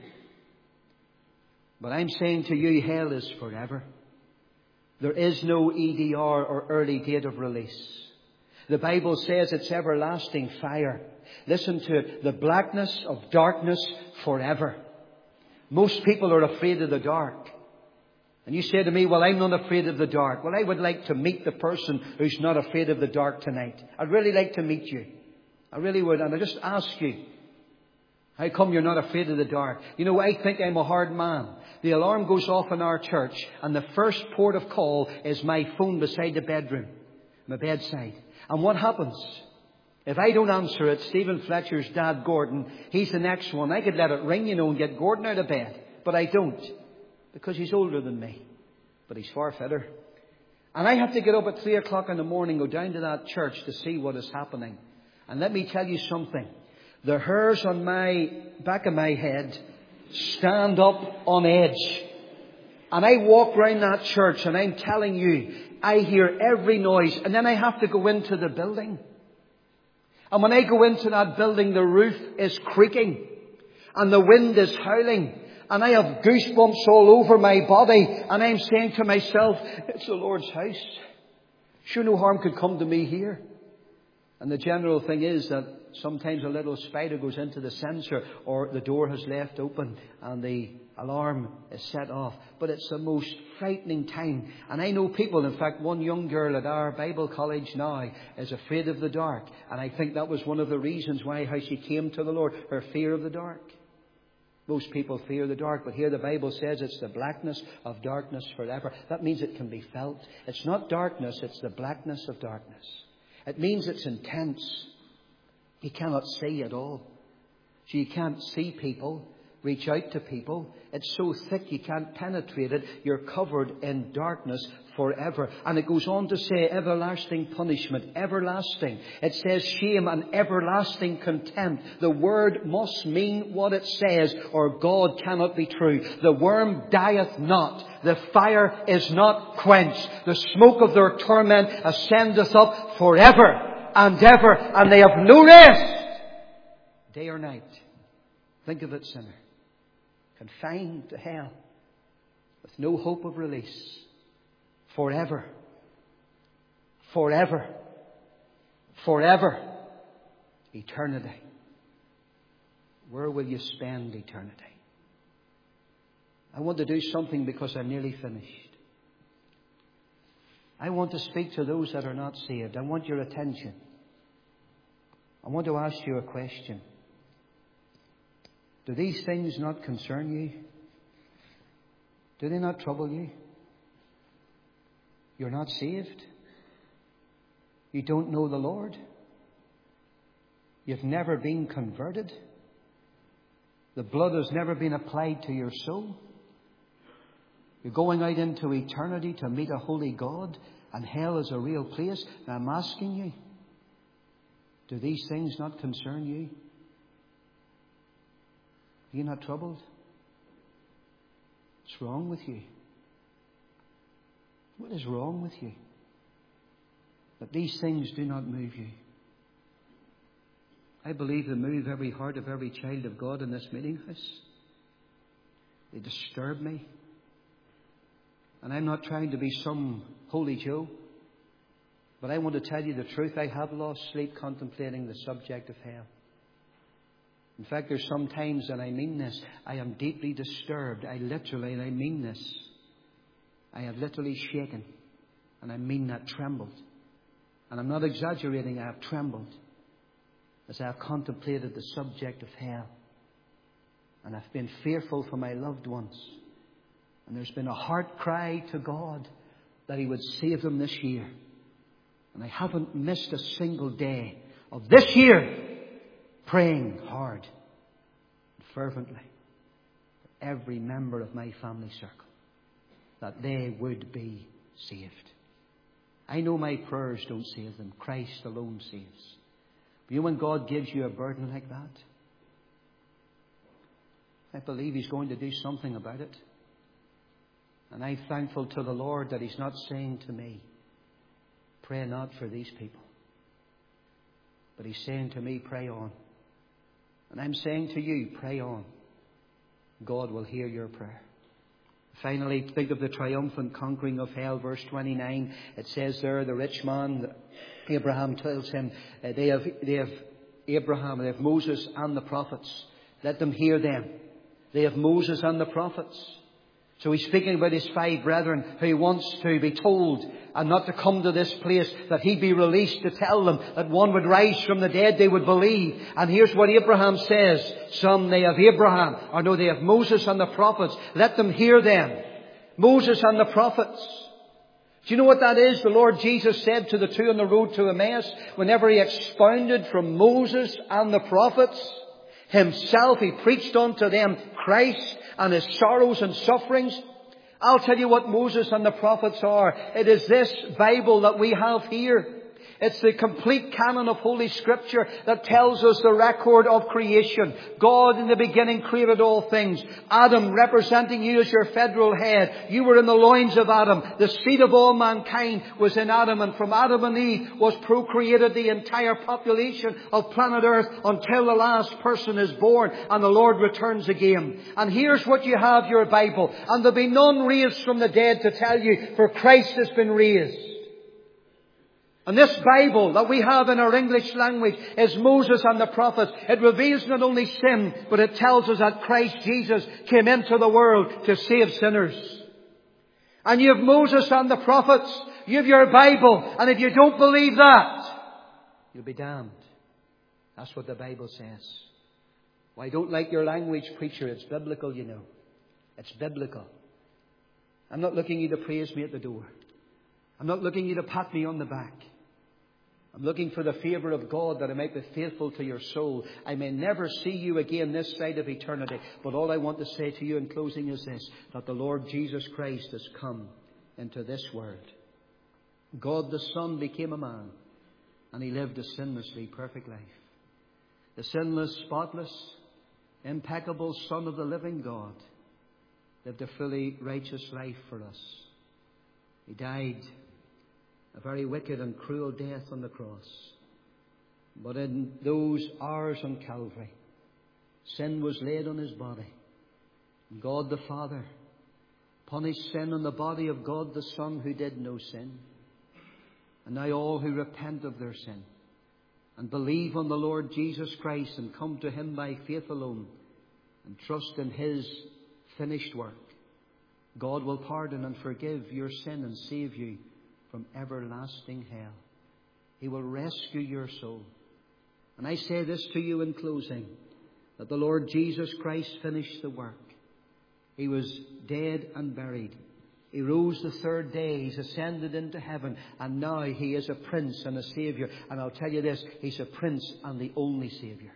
But I'm saying to you, hell is forever. There is no EDR or early date of release. The Bible says it's everlasting fire. Listen to it. The blackness of darkness forever. Most people are afraid of the dark. And you say to me, well, I'm not afraid of the dark. Well, I would like to meet the person who's not afraid of the dark tonight. I'd really like to meet you. I really would. And I just ask you, how come you're not afraid of the dark? You know, I think I'm a hard man. The alarm goes off in our church and the first port of call is my phone beside the bedroom, my bedside. And what happens? If I don't answer it, Stephen Fletcher's dad, Gordon, he's the next one. I could let it ring, and get Gordon out of bed. But I don't. Because he's older than me. But he's far fitter. And I have to get up at 3 o'clock in the morning, go down to that church to see what is happening. And let me tell you something. The hairs on my back of my head stand up on edge. And I walk round that church and I'm telling you, I hear every noise. And then I have to go into the building. And when I go into that building, the roof is creaking. And the wind is howling. And I have goosebumps all over my body. And I'm saying to myself, it's the Lord's house. Sure, no harm could come to me here. And the general thing is that sometimes a little spider goes into the sensor, or the door has left open and the alarm is set off. But it's the most frightening time. And I know people, in fact, one young girl at our Bible college now is afraid of the dark. And I think that was one of the reasons how she came to the Lord, her fear of the dark. Most people fear the dark, but here the Bible says it's the blackness of darkness forever. That means it can be felt. It's not darkness, it's the blackness of darkness. It means it's intense. You cannot see at all. So you can't see people, reach out to people. It's so thick you can't penetrate it. You're covered in darkness forever. And it goes on to say everlasting punishment, everlasting. It says shame and everlasting contempt. The word must mean what it says, or God cannot be true. The worm dieth not. The fire is not quenched. The smoke of their torment ascendeth up forever and ever, and they have no rest, day or night. Think of it, sinner. Confined to hell, with no hope of release. Forever. Forever. Forever. Eternity. Where will you spend eternity? I want to do something because I'm nearly finished. I want to speak to those that are not saved. I want your attention. I want to ask you a question. Do these things not concern you? Do they not trouble you? You're not saved. You don't know the Lord. You've never been converted. The blood has never been applied to your soul. You're going out into eternity to meet a holy God, and hell is a real place. Now I'm asking you, do these things not concern you? Are you not troubled? What's wrong with you? What is wrong with you? That these things do not move you. I believe they move every heart of every child of God in this meeting house. They disturb me. And I'm not trying to be some holy Joe. But I want to tell you the truth. I have lost sleep contemplating the subject of hell. In fact, there's some times, and I mean this, I am deeply disturbed. I mean this, I have literally shaken. And I mean that, trembled. And I'm not exaggerating, I have trembled as I have contemplated the subject of hell. And I've been fearful for my loved ones. And there's been a heart cry to God that He would save them this year. And I haven't missed a single day of this year praying hard and fervently for every member of my family circle that they would be saved. I know my prayers don't save them. Christ alone saves. But you know, when God gives you a burden like that, I believe He's going to do something about it. And I'm thankful to the Lord that He's not saying to me, pray not for these people. But He's saying to me, pray on. And I'm saying to you, pray on. God will hear your prayer. Finally, think of the triumphant conquering of hell. Verse 29, it says there, the rich man, Abraham tells him, they have Abraham, they have Moses and the prophets. Let them hear them. They have Moses and the prophets. So he's speaking about his 5 brethren who he wants to be told and not to come to this place, that he be released to tell them that one would rise from the dead, they would believe. And here's what Abraham says. Some, they have Abraham, or no, they have Moses and the prophets. Let them hear them. Moses and the prophets. Do you know what that is? The Lord Jesus said to the 2 on the road to Emmaus, whenever He expounded from Moses and the prophets, Himself, He preached unto them Christ and His sorrows and sufferings. I'll tell you what Moses and the prophets are. It is this Bible that we have here. It's the complete canon of Holy Scripture that tells us the record of creation. God in the beginning created all things. Adam representing you as your federal head. You were in the loins of Adam. The seed of all mankind was in Adam. And from Adam and Eve was procreated the entire population of planet Earth until the last person is born and the Lord returns again. And here's what you have, your Bible. And there'll be none raised from the dead to tell you, for Christ has been raised. And this Bible that we have in our English language is Moses and the prophets. It reveals not only sin, but it tells us that Christ Jesus came into the world to save sinners. And you have Moses and the prophets. You have your Bible. And if you don't believe that, you'll be damned. That's what the Bible says. Well, I don't like your language, preacher. It's biblical, you know. It's biblical. I'm not looking you to praise me at the door. I'm not looking you to pat me on the back. I'm looking for the favour of God that I might be faithful to your soul. I may never see you again this side of eternity. But all I want to say to you in closing is this, that the Lord Jesus Christ has come into this world. God the Son became a man, and He lived a sinlessly perfect life. The sinless, spotless, impeccable Son of the living God lived a fully righteous life for us. He died a very wicked and cruel death on the cross. But in those hours on Calvary, sin was laid on His body. God the Father punished sin on the body of God the Son, who did no sin. And now all who repent of their sin and believe on the Lord Jesus Christ and come to Him by faith alone and trust in His finished work, God will pardon and forgive your sin and save you from everlasting hell. He will rescue your soul. And I say this to you in closing, that the Lord Jesus Christ finished the work. He was dead and buried. He rose the third day. He's ascended into heaven. And now He is a Prince and a Saviour. And I'll tell you this, He's a Prince and the only Saviour.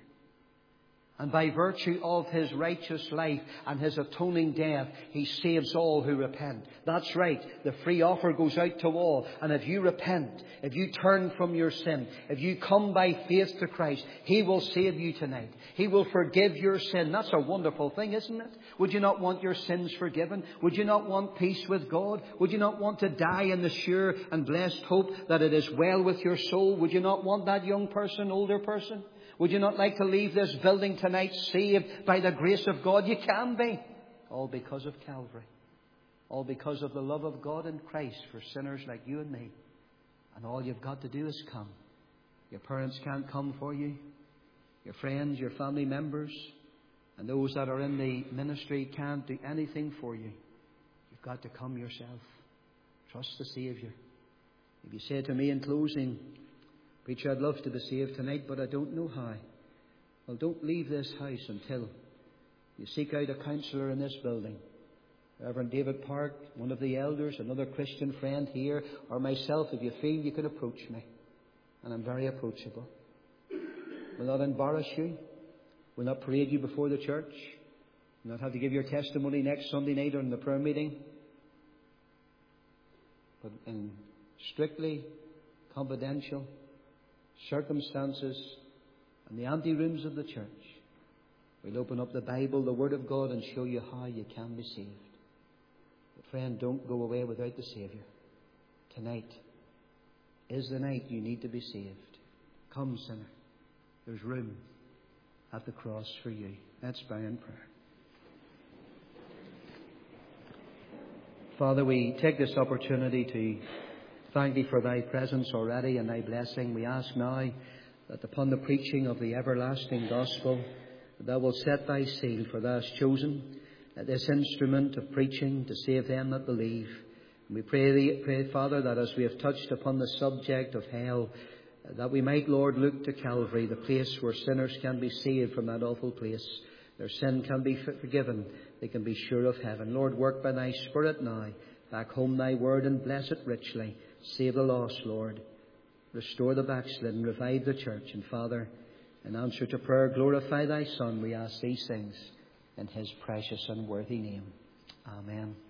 And by virtue of His righteous life and His atoning death, He saves all who repent. That's right. The free offer goes out to all. And if you repent, if you turn from your sin, if you come by faith to Christ, He will save you tonight. He will forgive your sin. That's a wonderful thing, isn't it? Would you not want your sins forgiven? Would you not want peace with God? Would you not want to die in the sure and blessed hope that it is well with your soul? Would you not want that young person, older person? Would you not like to leave this building tonight saved by the grace of God? You can be. All because of Calvary. All because of the love of God in Christ for sinners like you and me. And all you've got to do is come. Your parents can't come for you. Your friends, your family members, and those that are in the ministry can't do anything for you. You've got to come yourself. Trust the Saviour. If you say to me in closing, preacher, I'd love to be saved tonight, but I don't know how. Well, don't leave this house until you seek out a counsellor in this building. Reverend David Park, one of the elders, another Christian friend here, or myself, if you feel you can approach me. And I'm very approachable. Will not embarrass you. Will not parade you before the church. Will not have to give your testimony next Sunday night or in the prayer meeting. But in strictly confidential circumstances and the anterooms of the church, we'll open up the Bible, the Word of God, and show you how you can be saved. But friend, don't go away without the Saviour. Tonight is the night you need to be saved. Come, sinner. There's room at the cross for you. Let's bow in prayer. Father, we take this opportunity to thank Thee for Thy presence already and Thy blessing. We ask now that upon the preaching of the everlasting gospel, Thou wilt set Thy seal, for Thou hast chosen this instrument of preaching to save them that believe. And we pray, Father, that as we have touched upon the subject of hell, that we might, Lord, look to Calvary, the place where sinners can be saved from that awful place. Their sin can be forgiven. They can be sure of heaven. Lord, work by Thy Spirit now. Back home Thy word and bless it richly. Save the lost, Lord. Restore the backslidden. Revive the church. And Father, in answer to prayer, glorify Thy Son. We ask these things in His precious and worthy name. Amen.